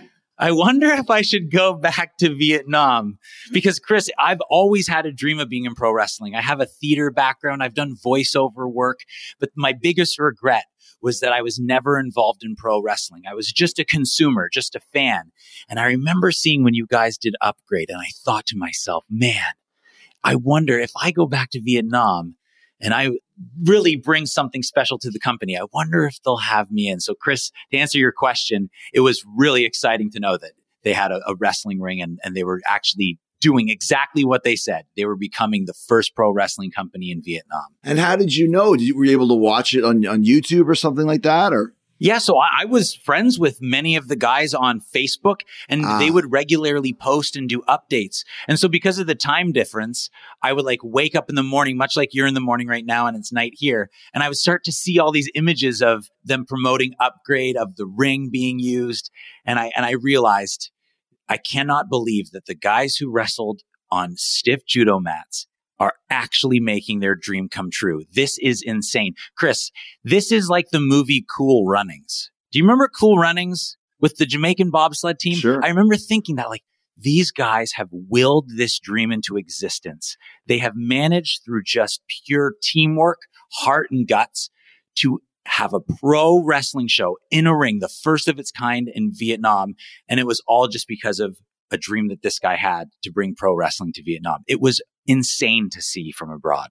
S5: I wonder if I should go back to Vietnam because, Chris, I've always had a dream of being in pro wrestling. I have a theater background. I've done voiceover work, but my biggest regret was that I was never involved in pro wrestling. I was just a consumer, just a fan. And I remember seeing when you guys did Upgrade and I thought to myself, man, I wonder if I go back to Vietnam and I really bring something special to the company, I wonder if they'll have me in. So, Chris, to answer your question, it was really exciting to know that they had a, a wrestling ring and, and they were actually doing exactly what they said. They were becoming the first pro wrestling company in Vietnam.
S3: And how did you know? Did you, were you able to watch it on, on YouTube or something like that? Or
S5: Yeah, so I, I was friends with many of the guys on Facebook, and ah. they would regularly post and do updates. And so because of the time difference, I would like wake up in the morning, much like you're in the morning right now, and it's night here. And I would start to see all these images of them promoting Upgrade, of the ring being used. And I and I realized I cannot believe that the guys who wrestled on stiff judo mats are actually making their dream come true. This is insane. Chris, this is like the movie Cool Runnings. Do you remember Cool Runnings with the Jamaican bobsled team?
S3: Sure.
S5: I remember thinking that like these guys have willed this dream into existence. They have managed through just pure teamwork, heart and guts to have a pro wrestling show in a ring, the first of its kind in Vietnam. And it was all just because of a dream that this guy had to bring pro wrestling to Vietnam. It was insane to see from abroad.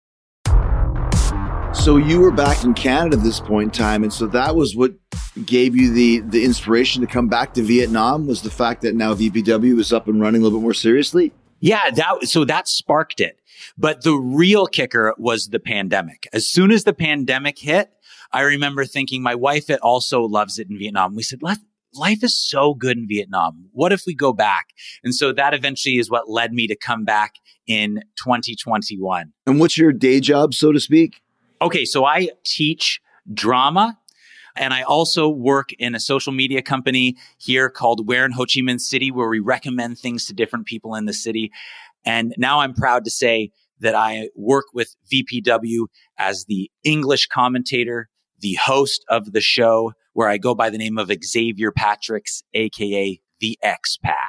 S3: So you were back in Canada at this point in time, and so that was what gave you the the inspiration to come back to Vietnam, was the fact that now V P W was up and running a little bit more seriously?
S5: Yeah, that so that sparked it. But the real kicker was the pandemic. As soon as the pandemic hit, I remember thinking, my wife also loves it in Vietnam. We said, Let, life is so good in Vietnam. What if we go back? And so that eventually is what led me to come back in twenty twenty-one.
S3: And what's your day job, so to speak?
S5: Okay, so I teach drama, and I also work in a social media company here called Where in Ho Chi Minh City, where we recommend things to different people in the city. And now I'm proud to say that I work with V P W as the English commentator, the host of the show, where I go by the name of Xavier Patricks, a k a the X-Pat.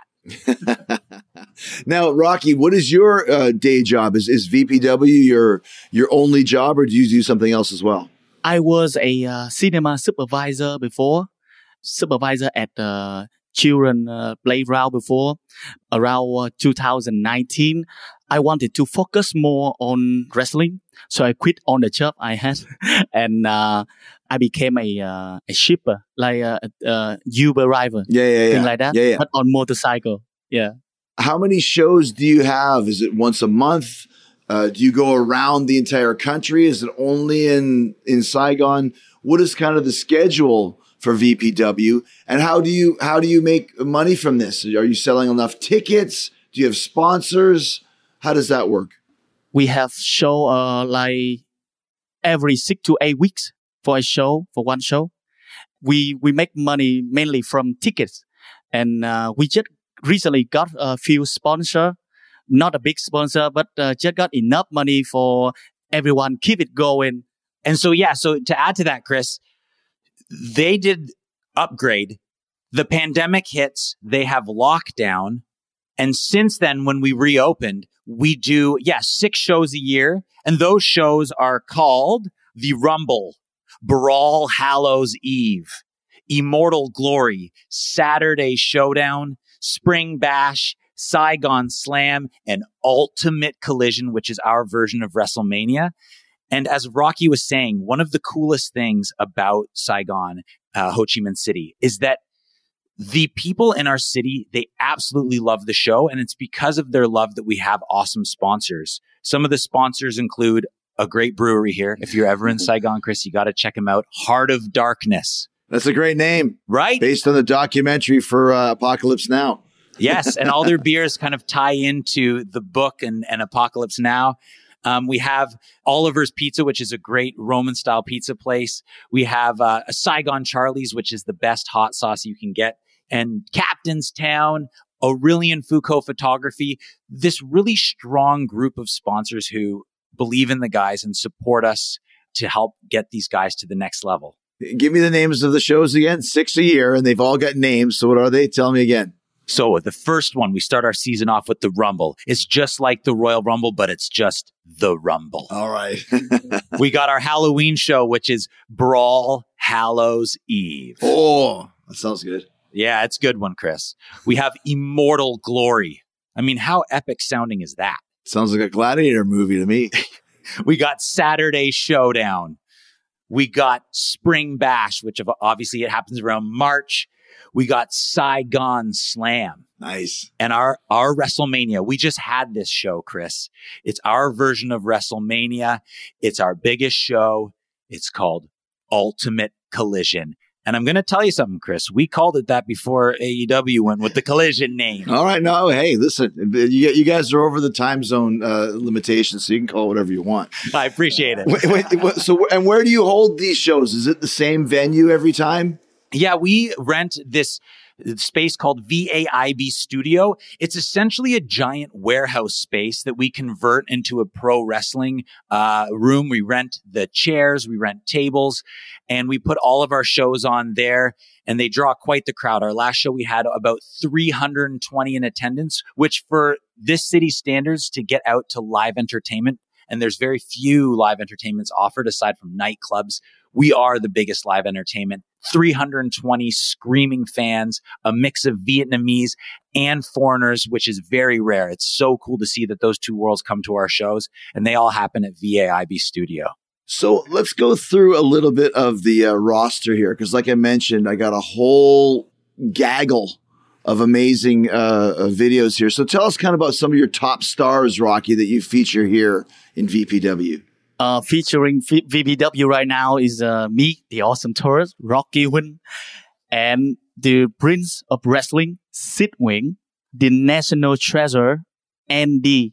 S3: Now, Rocky, what is your uh, day job? Is is V P W your your only job, or do you do something else as well?
S6: I was a uh, cinema supervisor before, supervisor at the children uh, playground before. Around uh, two thousand nineteen, I wanted to focus more on wrestling, so I quit on the job I had, and uh, I became a uh, a shipper, like a, a Uber driver,
S3: yeah, yeah, yeah,
S6: thing like that,
S3: yeah, yeah.
S6: but on motorcycle. Yeah.
S3: How many shows do you have? Is it once a month? Uh, do you go around the entire country? Is it only in in Saigon? What is kind of the schedule for V P W, and how do you how do you make money from this? Are you selling enough tickets? Do you have sponsors? How does that work?
S6: We have show uh, like every six to eight weeks for a show, for one show. We we make money mainly from tickets, and uh, we just recently got a few sponsor, not a big sponsor, but uh, just got enough money for everyone keep it going.
S5: And so, yeah, so to add to that, Chris, they did upgrade. The pandemic hits, they have lockdown. And since then, when we reopened, we do, yeah, six shows a year. And those shows are called The Rumble, Brawl Hallows Eve, Immortal Glory, Saturday Showdown, Spring Bash, Saigon Slam, and Ultimate Collision, which is our version of WrestleMania. And as Rocky was saying, one of the coolest things about Saigon, uh, Ho Chi Minh City, is that the people in our city, they absolutely love the show. And it's because of their love that we have awesome sponsors. Some of the sponsors include a great brewery here. If you're ever in Saigon, Chris, you got to check them out. Heart of Darkness.
S3: That's a great name.
S5: Right?
S3: Based on the documentary for uh, Apocalypse Now.
S5: Yes. And all their beers kind of tie into the book and, and Apocalypse Now. Um, we have Oliver's Pizza, which is a great Roman-style pizza place. We have uh, a Saigon Charlie's, which is the best hot sauce you can get. And Captain's Town, Aurelian Foucault Photography, this really strong group of sponsors who believe in the guys and support us to help get these guys to the next level.
S3: Give me the names of the shows again. Six a year, and they've all got names. So what are they? Tell me again.
S5: So the first one, we start our season off with the Rumble. It's just like the Royal Rumble, but it's just the Rumble.
S3: All right.
S5: We got our Halloween show, which is Brawl Hallows Eve.
S3: Oh, that sounds good.
S5: Yeah, it's a good one, Chris. We have Immortal Glory. I mean, how epic sounding is that?
S3: Sounds like a Gladiator movie to me.
S5: We got Saturday Showdown. We got Spring Bash, which obviously it happens around March. We got Saigon Slam.
S3: Nice.
S5: And our, our WrestleMania. We just had this show, Chris. It's our version of WrestleMania. It's our biggest show. It's called Ultimate Collision. And I'm going to tell you something, Chris. We called it that before A E W went with the Collision name.
S3: All right. No, hey, listen, you, you guys are over the time zone uh, limitations, so you can call it whatever you want.
S5: I appreciate it.
S3: Wait, wait, wait, so, and where do you hold these shows? Is it the same venue every time?
S5: Yeah, we rent this space called V A I B Studio. It's essentially a giant warehouse space that we convert into a pro wrestling uh, room. We rent the chairs, we rent tables, and we put all of our shows on there, and they draw quite the crowd. Our last show, we had about three hundred twenty in attendance, which for this city standards to get out to live entertainment, and there's very few live entertainments offered aside from nightclubs. We are the biggest live entertainment. three hundred twenty screaming fans, a mix of Vietnamese and foreigners, which is very rare. It's so cool to see that those two worlds come to our shows, and they all happen at V A I B Studio.
S3: So let's go through a little bit of the uh, roster here, because like I mentioned, I got a whole gaggle of amazing uh, uh, videos here. So tell us kind of about some of your top stars, Rocky, that you feature here in V P W.
S6: Uh, featuring v- VPW right now is uh, me, the Awesome Tourist, Rocky Huynh, and the Prince of Wrestling, Sid Nguyen, the National Treasure, Andy,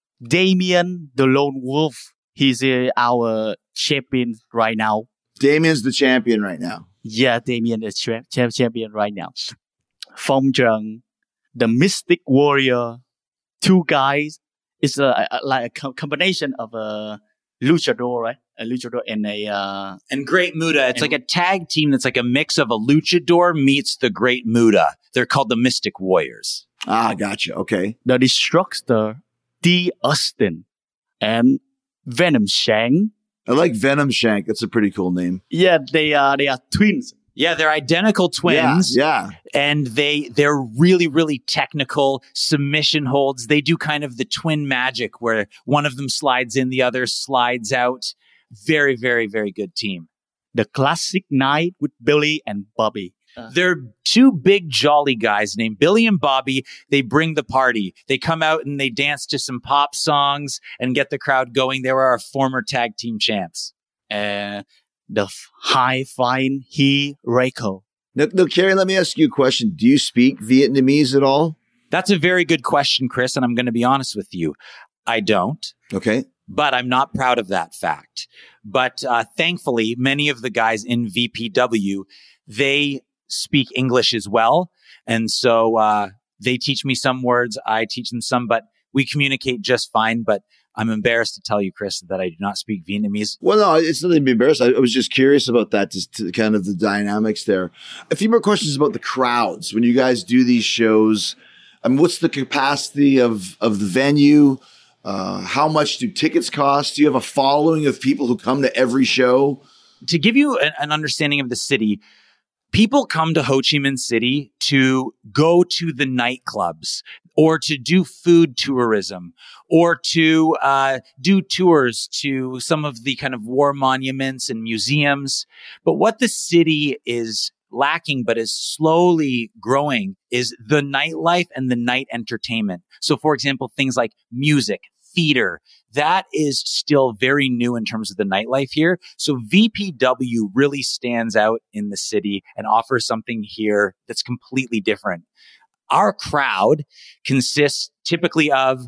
S6: Damien, the Lone Wolf. He's uh, our champion right now.
S3: Damien's the champion right now.
S6: Yeah, Damien is tra- cha- champion right now. Phong Trần, the Mystic Warrior, two guys. It's a, a, like a co- combination of a luchador, right? A luchador and a... Uh,
S5: and Great Muda. It's like a tag team that's like a mix of a luchador meets the Great Muda. They're called the Mystic Warriors.
S3: Ah, gotcha. Okay.
S6: The Destructor, D. Austin, and Venom Shank.
S3: I like Venom Shank. That's a pretty cool name.
S6: Yeah, they are, they are twins.
S5: Yeah, they're identical twins.
S3: Yeah, yeah.
S5: And they, they're really, really technical submission holds. They do kind of the twin magic where one of them slides in, the other slides out. Very, very, very good team.
S6: The Classic Night with Billy and Bobby. Uh,
S5: They're two big jolly guys named Billy and Bobby. They bring the party. They come out and they dance to some pop songs and get the crowd going. They were our former tag team champs.
S6: Uh, the High Flying He Reiko.
S3: Now, now, Kerry, let me ask you a question. Do you speak Vietnamese at all?
S5: That's a very good question, Chris, and I'm going to be honest with you. I don't.
S3: Okay.
S5: But I'm not proud of that fact. But uh, thankfully, many of the guys in V P W, they speak English as well. And so uh, they teach me some words. I teach them some, but we communicate just fine. But I'm embarrassed to tell you, Chris, that I do not speak Vietnamese.
S3: Well, no, it's nothing to be embarrassed. I, I was just curious about that, just to kind of the dynamics there. A few more questions about the crowds. When you guys do these shows, I mean, what's the capacity of, of the venue? Uh, how much do tickets cost? Do you have a following of people who come to every show?
S5: To give you an, an understanding of the city, people come to Ho Chi Minh City to go to the nightclubs or to do food tourism or to uh, do tours to some of the kind of war monuments and museums. But what the city is lacking, but is slowly growing, is the nightlife and the night entertainment. So, for example, things like music, theater, that is still very new in terms of the nightlife here. So V P W really stands out in the city and offers something here that's completely different. Our crowd consists typically of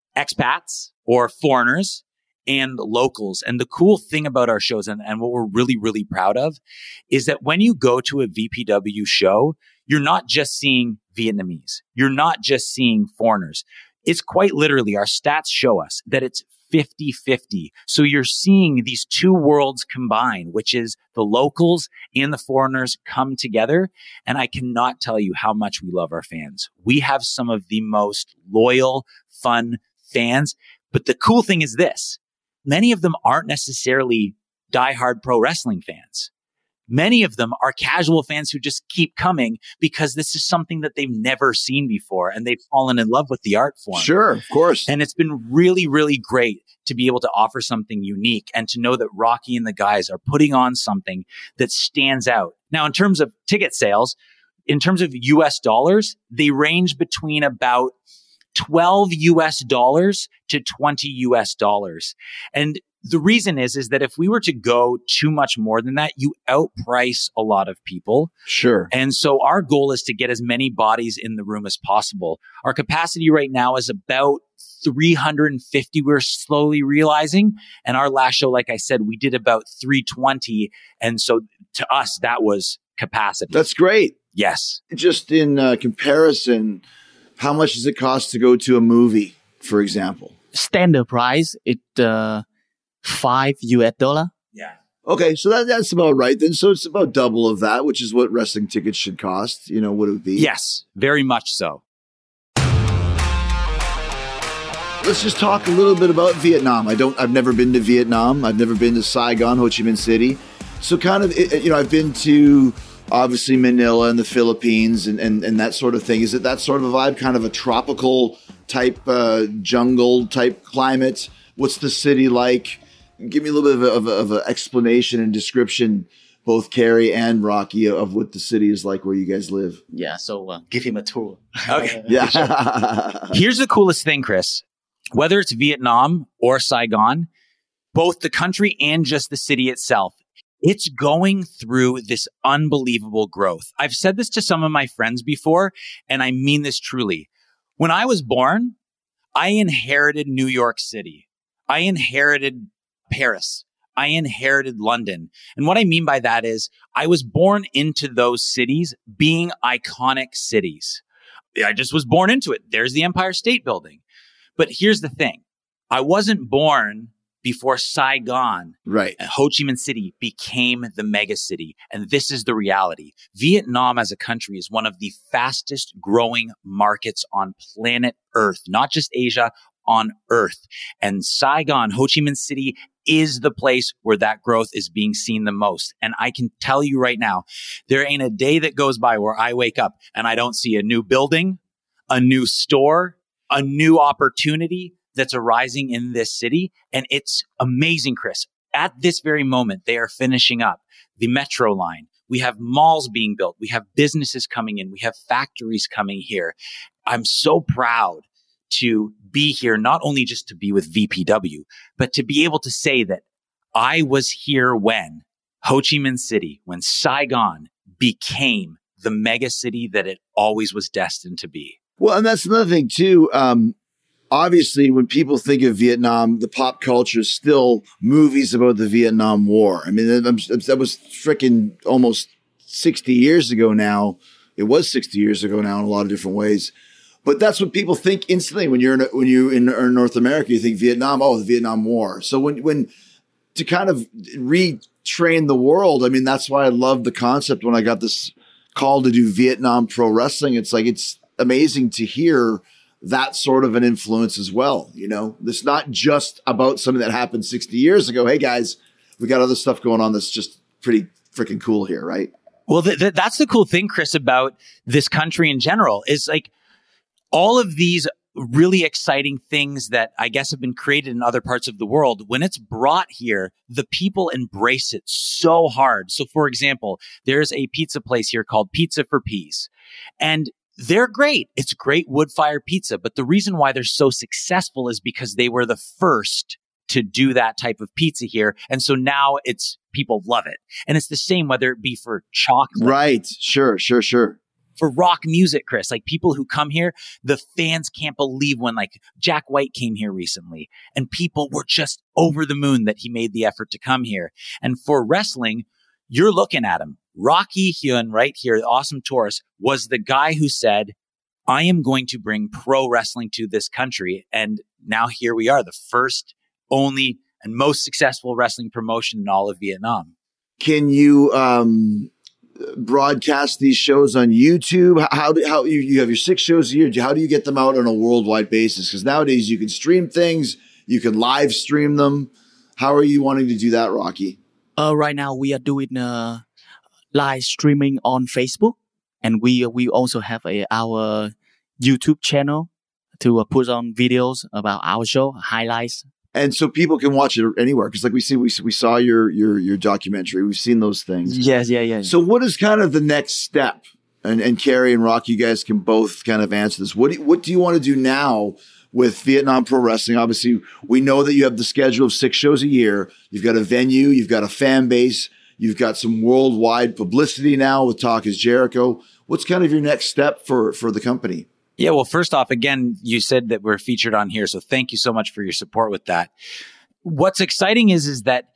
S5: expats or foreigners and locals. And the cool thing about our shows and, and what we're really, really proud of is that when you go to a V P W show, you're not just seeing Vietnamese. You're not just seeing foreigners. It's quite literally, our stats show us that it's fifty-fifty. So you're seeing these two worlds combine, which is the locals and the foreigners come together. And I cannot tell you how much we love our fans. We have some of the most loyal, fun fans. But the cool thing is this, many of them aren't necessarily diehard pro wrestling fans. Many of them are casual fans who just keep coming because this is something that they've never seen before and they've fallen in love with the art form.
S3: Sure, of course.
S5: And it's been really, really great to be able to offer something unique and to know that Rocky and the guys are putting on something that stands out. Now, in terms of ticket sales, in terms of U S dollars, they range between about twelve U S dollars to twenty U S dollars. And the reason is, is that if we were to go too much more than that, you outprice a lot of people.
S3: Sure.
S5: And so our goal is to get as many bodies in the room as possible. Our capacity right now is about three hundred fifty. We're slowly realizing. And our last show, like I said, we did about three twenty. And so to us, that was capacity.
S3: That's great.
S5: Yes.
S3: Just in uh, comparison, how much does it cost to go to a movie, for example?
S6: Standard price, it uh, five U S dollar.
S5: Yeah.
S3: Okay, so that, that's about right then. So it's about double of that, which is what wrestling tickets should cost. You know, would it be?
S5: Yes, very much so.
S3: Let's just talk a little bit about Vietnam. I don't. I've never been to Vietnam. I've never been to Saigon, Ho Chi Minh City. So kind of, you know, I've been to obviously Manila and the Philippines and, and, and that sort of thing. Is it that sort of a vibe? Kind of a tropical type, uh, jungle type climate? What's the city like? Give me a little bit of, a, of, of an explanation and description, both Kerry and Rocky, of what the city is like where you guys live.
S6: Yeah, so uh, give him a tour.
S5: Okay.
S3: Yeah.
S5: Here's the coolest thing, Chris. Whether it's Vietnam or Saigon, both the country and just the city itself, it's going through this unbelievable growth. I've said this to some of my friends before, and I mean this truly. When I was born, I inherited New York City. I inherited Paris. I inherited London. And what I mean by that is I was born into those cities being iconic cities. I just was born into it. There's the Empire State Building. But here's the thing. I wasn't born before Saigon,
S3: Right.
S5: Ho Chi Minh City became the mega city. And this is the reality. Vietnam as a country is one of the fastest growing markets on planet Earth, not just Asia, on Earth. And Saigon, Ho Chi Minh City is the place where that growth is being seen the most. And I can tell you right now, there ain't a day that goes by where I wake up and I don't see a new building, a new store, a new opportunity that's arising in this city. And it's amazing, Chris. At this very moment, they are finishing up the metro line. We have malls being built. We have businesses coming in. We have factories coming here. I'm so proud to be here, not only just to be with V P W, but to be able to say that I was here when Ho Chi Minh City, when Saigon became the mega city that it always was destined to be.
S3: Well, and that's another thing too. Um, obviously, when people think of Vietnam, the pop culture is still movies about the Vietnam War. I mean, that, that was freaking almost sixty years ago now. It was sixty years ago now in a lot of different ways. But that's what people think instantly when you're in, when you in, in North America. You think Vietnam, oh, the Vietnam War. So when when to kind of retrain the world, I mean, that's why I love the concept. When I got this call to do Vietnam pro wrestling, it's like it's amazing to hear that sort of an influence as well. You know, it's not just about something that happened sixty years ago. Hey guys, we got other stuff going on that's just pretty freaking cool here, right?
S5: Well, th- th- that's the cool thing, Chris, about this country in general is like all of these really exciting things that I guess have been created in other parts of the world. When it's brought here, the people embrace it so hard. So for example, there's a pizza place here called Pizza for Peas, and they're great. It's great wood-fire pizza. But the reason why they're so successful is because they were the first to do that type of pizza here. And so now it's people love it. And it's the same whether it be for chocolate.
S3: Right. Sure, sure, sure.
S5: For rock music, Chris, like people who come here, the fans can't believe when like Jack White came here recently and people were just over the moon that he made the effort to come here. And for wrestling, you're looking at him. Rocky Hyun right here, the Awesome Taurus, was the guy who said, I am going to bring pro wrestling to this country. And now here we are, the first, only, and most successful wrestling promotion in all of Vietnam.
S3: Can you um, broadcast these shows on YouTube? How do how you, you have your six shows a year? How do you get them out on a worldwide basis? Because nowadays you can stream things, you can live stream them. How are you wanting to do that, Rocky?
S6: Uh, right now we are doing uh, live streaming on Facebook, and we we also have a our YouTube channel to uh, put on videos about our show, highlights.
S3: And so people can watch it anywhere. Because like we see, we, we saw your, your, your documentary. We've seen those things.
S6: Yes, yeah, yeah.
S3: So what is kind of the next step? And, and Kerry and Rocky, you guys can both kind of answer this. What do you, what do you want to do now with Vietnam Pro Wrestling? Obviously, we know that you have the schedule of six shows a year. You've got a venue. You've got a fan base. You've got some worldwide publicity now with Talk is Jericho. What's kind of your next step for, for the company?
S5: Yeah, well, first off, again, you said that we're featured on here, so thank you so much for your support with that. What's exciting is, is that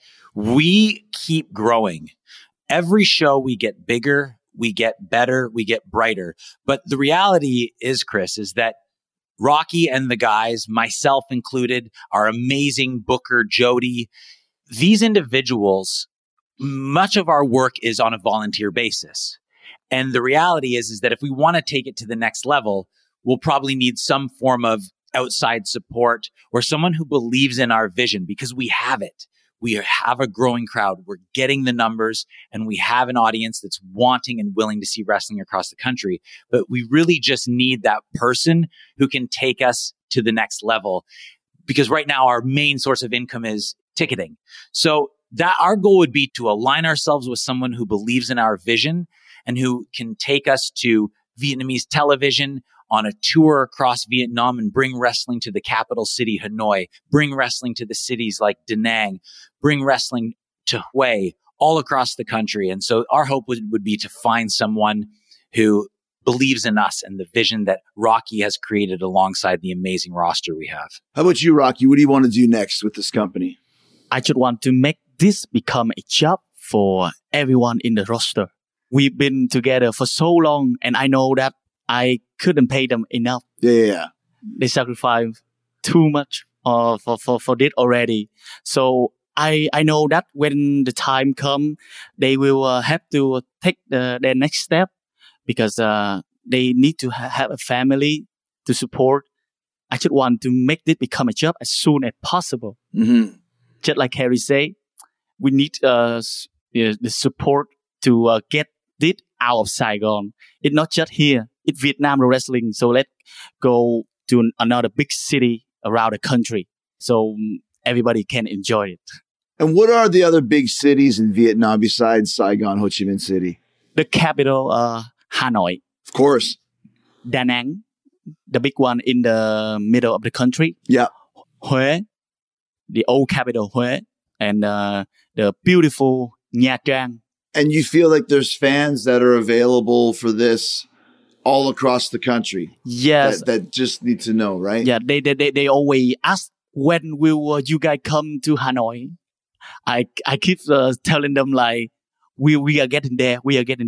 S5: we keep growing. Every show we get bigger, we get better, we get brighter. But the reality is, Chris, is that Rocky and the guys, myself included, our amazing booker, Jody, these individuals, much of our work is on a volunteer basis. And the reality is, is that if we want to take it to the next level, we'll probably need some form of outside support or someone who believes in our vision, because we have it. We have a growing crowd. We're getting the numbers and we have an audience that's wanting and willing to see wrestling across the country. But we really just need that person who can take us to the next level, because right now our main source of income is ticketing. So that our goal would be to align ourselves with someone who believes in our vision and who can take us to Vietnamese television, on a tour across Vietnam, and bring wrestling to the capital city, Hanoi, bring wrestling to the cities like Da Nang, bring wrestling to Hue, all across the country. And so our hope would, would be to find someone who believes in us and the vision that Rocky has created alongside the amazing roster we have.
S3: How about you, Rocky? What do you want to do next with this company?
S6: I just want to make this become a job for everyone in the roster. We've been together for so long, and I know that I couldn't pay them enough.
S3: Yeah, yeah, yeah.
S6: They sacrificed too much uh, for, for, for this already. So I I know that when the time comes, they will uh, have to take the, their next step, because uh, they need to ha- have a family to support. I just want to make this become a job as soon as possible.
S3: Mm-hmm.
S6: Just like Kerry said, we need uh, the support to uh, get this out of Saigon. It's not just here. It's Vietnam wrestling. So let's go to another big city around the country so everybody can enjoy it.
S3: And what are the other big cities in Vietnam besides Saigon, Ho Chi Minh City?
S6: The capital, uh, Hanoi.
S3: Of course.
S6: Da Nang, the big one in the middle of the country.
S3: Yeah.
S6: Hue, the old capital Hue, and uh, the beautiful Nha Trang.
S3: And you feel like there's fans that are available for this all across the country.
S6: Yes.
S3: That, that just need to know, right?
S6: Yeah, they they they, they always ask, when will uh, you guys come to Hanoi? I I keep uh, telling them like, we we are getting there, we are getting there.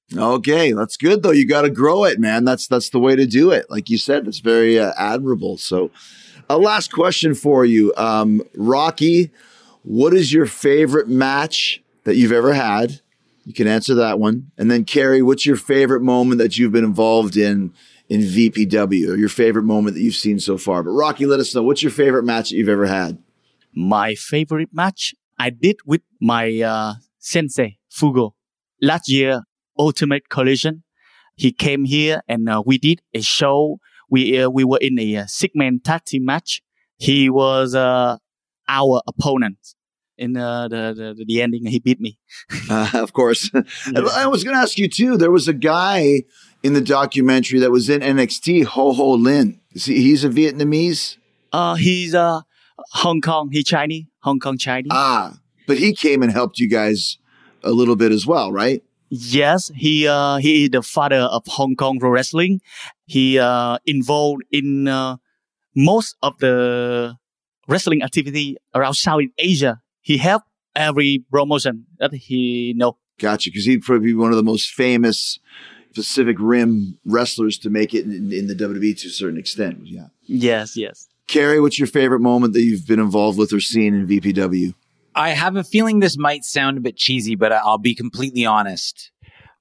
S3: Okay, that's good though. You got to grow it, man. That's that's the way to do it. Like you said, it's very uh, admirable. So, a last question for you, um, Rocky. What is your favorite match that you've ever had? You can answer that one. And then, Kerry, what's your favorite moment that you've been involved in in V P W, or your favorite moment that you've seen so far? But Rocky, let us know, what's your favorite match that you've ever had?
S6: My favorite match I did with my uh, sensei, Fugo. Last year, Ultimate Collision. He came here and uh, we did a show. We uh, we were in a uh, six-man tag team match. He was uh, our opponent. In uh, the, the the ending, he beat me.
S3: uh, of course.
S6: Yeah.
S3: I was going to ask you too. There was a guy in the documentary that was in N X T, Ho Ho Lin. Is he, he's a Vietnamese?
S6: Uh, he's uh, Hong Kong. He's Chinese. Hong Kong Chinese.
S3: Ah, but he came and helped you guys a little bit as well, right?
S6: Yes, he uh, he is the father of Hong Kong Pro Wrestling. He uh, involved in uh, most of the wrestling activity around Southeast Asia. He helped every promotion that he know.
S3: Gotcha, because he'd probably be one of the most famous Pacific Rim wrestlers to make it in, in the W W E to a certain extent. Yeah.
S6: Yes, yes.
S3: Kerry, what's your favorite moment that you've been involved with or seen in V P W?
S5: I have a feeling this might sound a bit cheesy, but I'll be completely honest.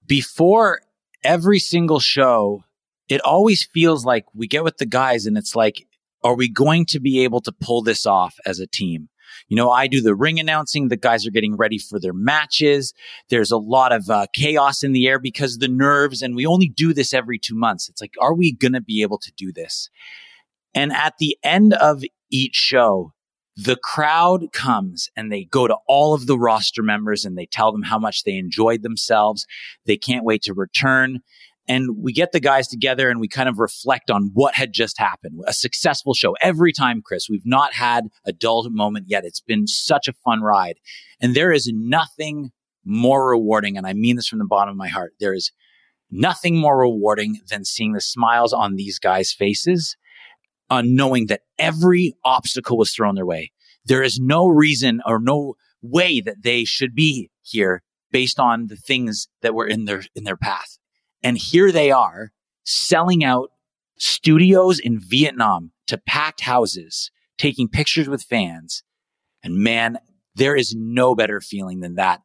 S5: Before every single show, it always feels like we get with the guys and it's like, are we going to be able to pull this off as a team? You know, I do the ring announcing. The guys are getting ready for their matches. There's a lot of uh, chaos in the air because of the nerves. And we only do this every two months. It's like, are we going to be able to do this? And at the end of each show, the crowd comes and they go to all of the roster members and they tell them how much they enjoyed themselves. They can't wait to return. And we get the guys together and we kind of reflect on what had just happened. A successful show. Every time, Chris, we've not had a dull moment yet. It's been such a fun ride. And there is nothing more rewarding, and I mean this from the bottom of my heart, there is nothing more rewarding than seeing the smiles on these guys' faces, on uh, knowing that every obstacle was thrown their way. There is no reason or no way that they should be here based on the things that were in their in their path. And here they are selling out studios in Vietnam to packed houses, taking pictures with fans. And man, there is no better feeling than that.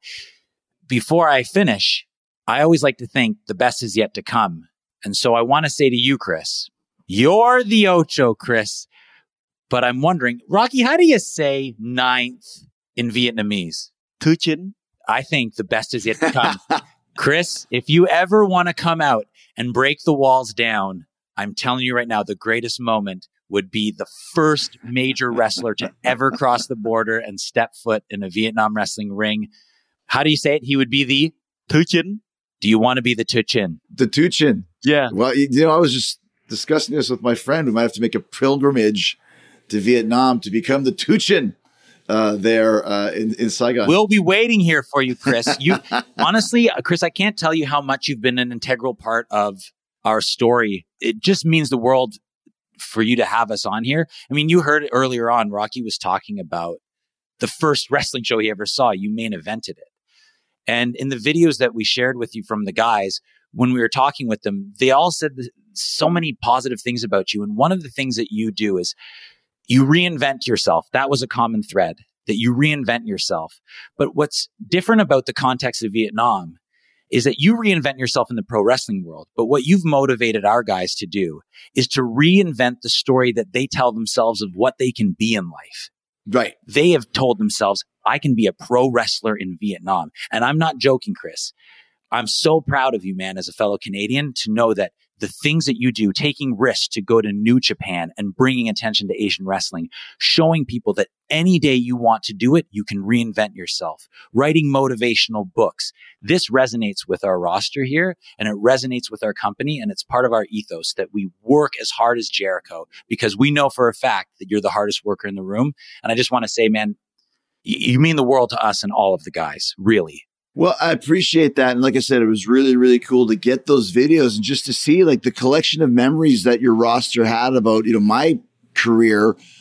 S5: Before I finish, I always like to think the best is yet to come. And so I want to say to you, Chris, you're the Ocho, Chris. But I'm wondering, Rocky, how do you say ninth in Vietnamese?
S6: Thứ chín.
S5: I think the best is yet to come. Chris, if you ever want to come out and break the walls down, I'm telling you right now, the greatest moment would be the first major wrestler to ever cross the border and step foot in a Vietnam wrestling ring. How do you say it? He would be the
S6: Thứ chín.
S5: Do you want to be the Thu Chin?
S3: The Thu Chin.
S6: Yeah.
S3: Well, you know, I was just discussing this with my friend. We might have to make a pilgrimage to Vietnam to become the Thu Chin uh, there uh, in, in Saigon.
S5: We'll be waiting here for you, Chris. You honestly, Chris, I can't tell you how much you've been an integral part of our story. It just means the world for you to have us on here. I mean, you heard it earlier on. Rocky was talking about the first wrestling show he ever saw. You main evented it. And in the videos that we shared with you from the guys, when we were talking with them, they all said so many positive things about you. And one of the things that you do is you reinvent yourself. That was a common thread, that you reinvent yourself. But what's different about the context of Vietnam is that you reinvent yourself in the pro wrestling world. But what you've motivated our guys to do is to reinvent the story that they tell themselves of what they can be in life.
S3: Right.
S5: They have told themselves, I can be a pro wrestler in Vietnam. And I'm not joking, Chris. I'm so proud of you, man, as a fellow Canadian, to know that the things that you do, taking risks to go to New Japan and bringing attention to Asian wrestling, showing people that any day you want to do it, you can reinvent yourself, writing motivational books. This resonates with our roster here, and it resonates with our company, and it's part of our ethos that we work as hard as Jericho, because we know for a fact that you're the hardest worker in the room. And I just want to say, man, you mean the world to us and all of the guys, really.
S3: Well, I appreciate that. And like I said, it was really, really cool to get those videos and just to see like the collection of memories that your roster had about, you know, my career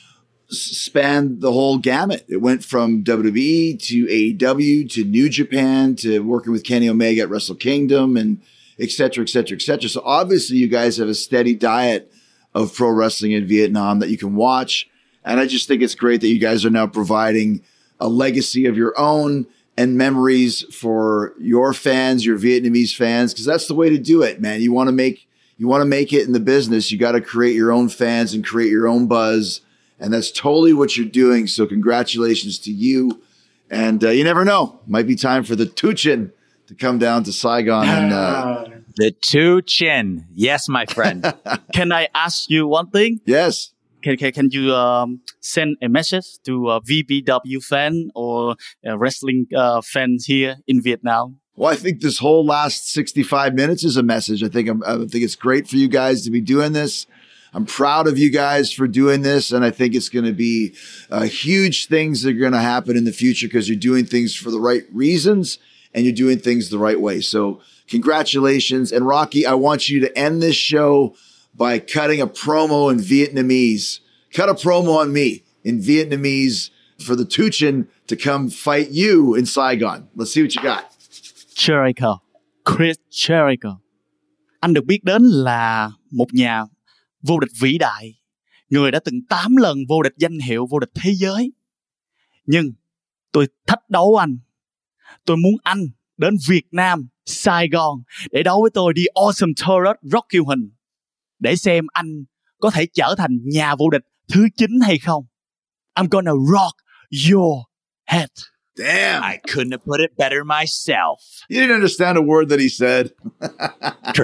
S3: spanned the whole gamut. It went from W W E to A E W to New Japan to working with Kenny Omega at Wrestle Kingdom and et cetera, et cetera, et cetera. So obviously you guys have a steady diet of pro wrestling in Vietnam that you can watch. And I just think it's great that you guys are now providing a legacy of your own and memories for your fans, your Vietnamese fans, because that's the way to do it, man. You want to make you want to make it in the business. You got to create your own fans and create your own buzz. And that's totally what you're doing. So congratulations to you. And uh, you never know. Might be time for the Tuchin to come down to Saigon. And uh,
S5: the Tuchin. Yes, my friend.
S6: Can I ask you one thing?
S3: Yes.
S6: Can can, can you um, send a message to a V B W fan or a wrestling uh, fans here in Vietnam?
S3: Well, I think this whole last sixty-five minutes is a message. I think I'm, I think it's great for you guys to be doing this. I'm proud of you guys for doing this. And I think it's going to be uh, huge things that are going to happen in the future because you're doing things for the right reasons and you're doing things the right way. So congratulations. And Rocky, I want you to end this show by cutting a promo in Vietnamese. Cut a promo on me in Vietnamese for the Tuchin to come fight you in Saigon. Let's see what you got.
S6: Jericho, Chris Jericho. Anh được biết đến là một nhà vô địch vĩ đại, người đã từng tám lần vô địch danh hiệu vô địch thế giới. Nhưng tôi thách đấu anh. Tôi muốn anh đến Việt Nam, Sài Gòn để đấu với tôi đi Awesome Tour Rocky Hình để xem anh có thể trở thành nhà vô địch thứ chín hay không. I'm gonna rock your head.
S3: Damn.
S5: I couldn't have put it better myself.
S3: You didn't understand a word that he said.
S5: True.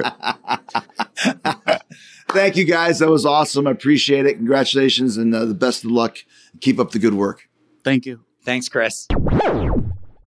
S3: Thank you, guys. That was awesome. I appreciate it. Congratulations and uh, the best of luck. Keep up the good work.
S6: Thank you.
S5: Thanks, Chris.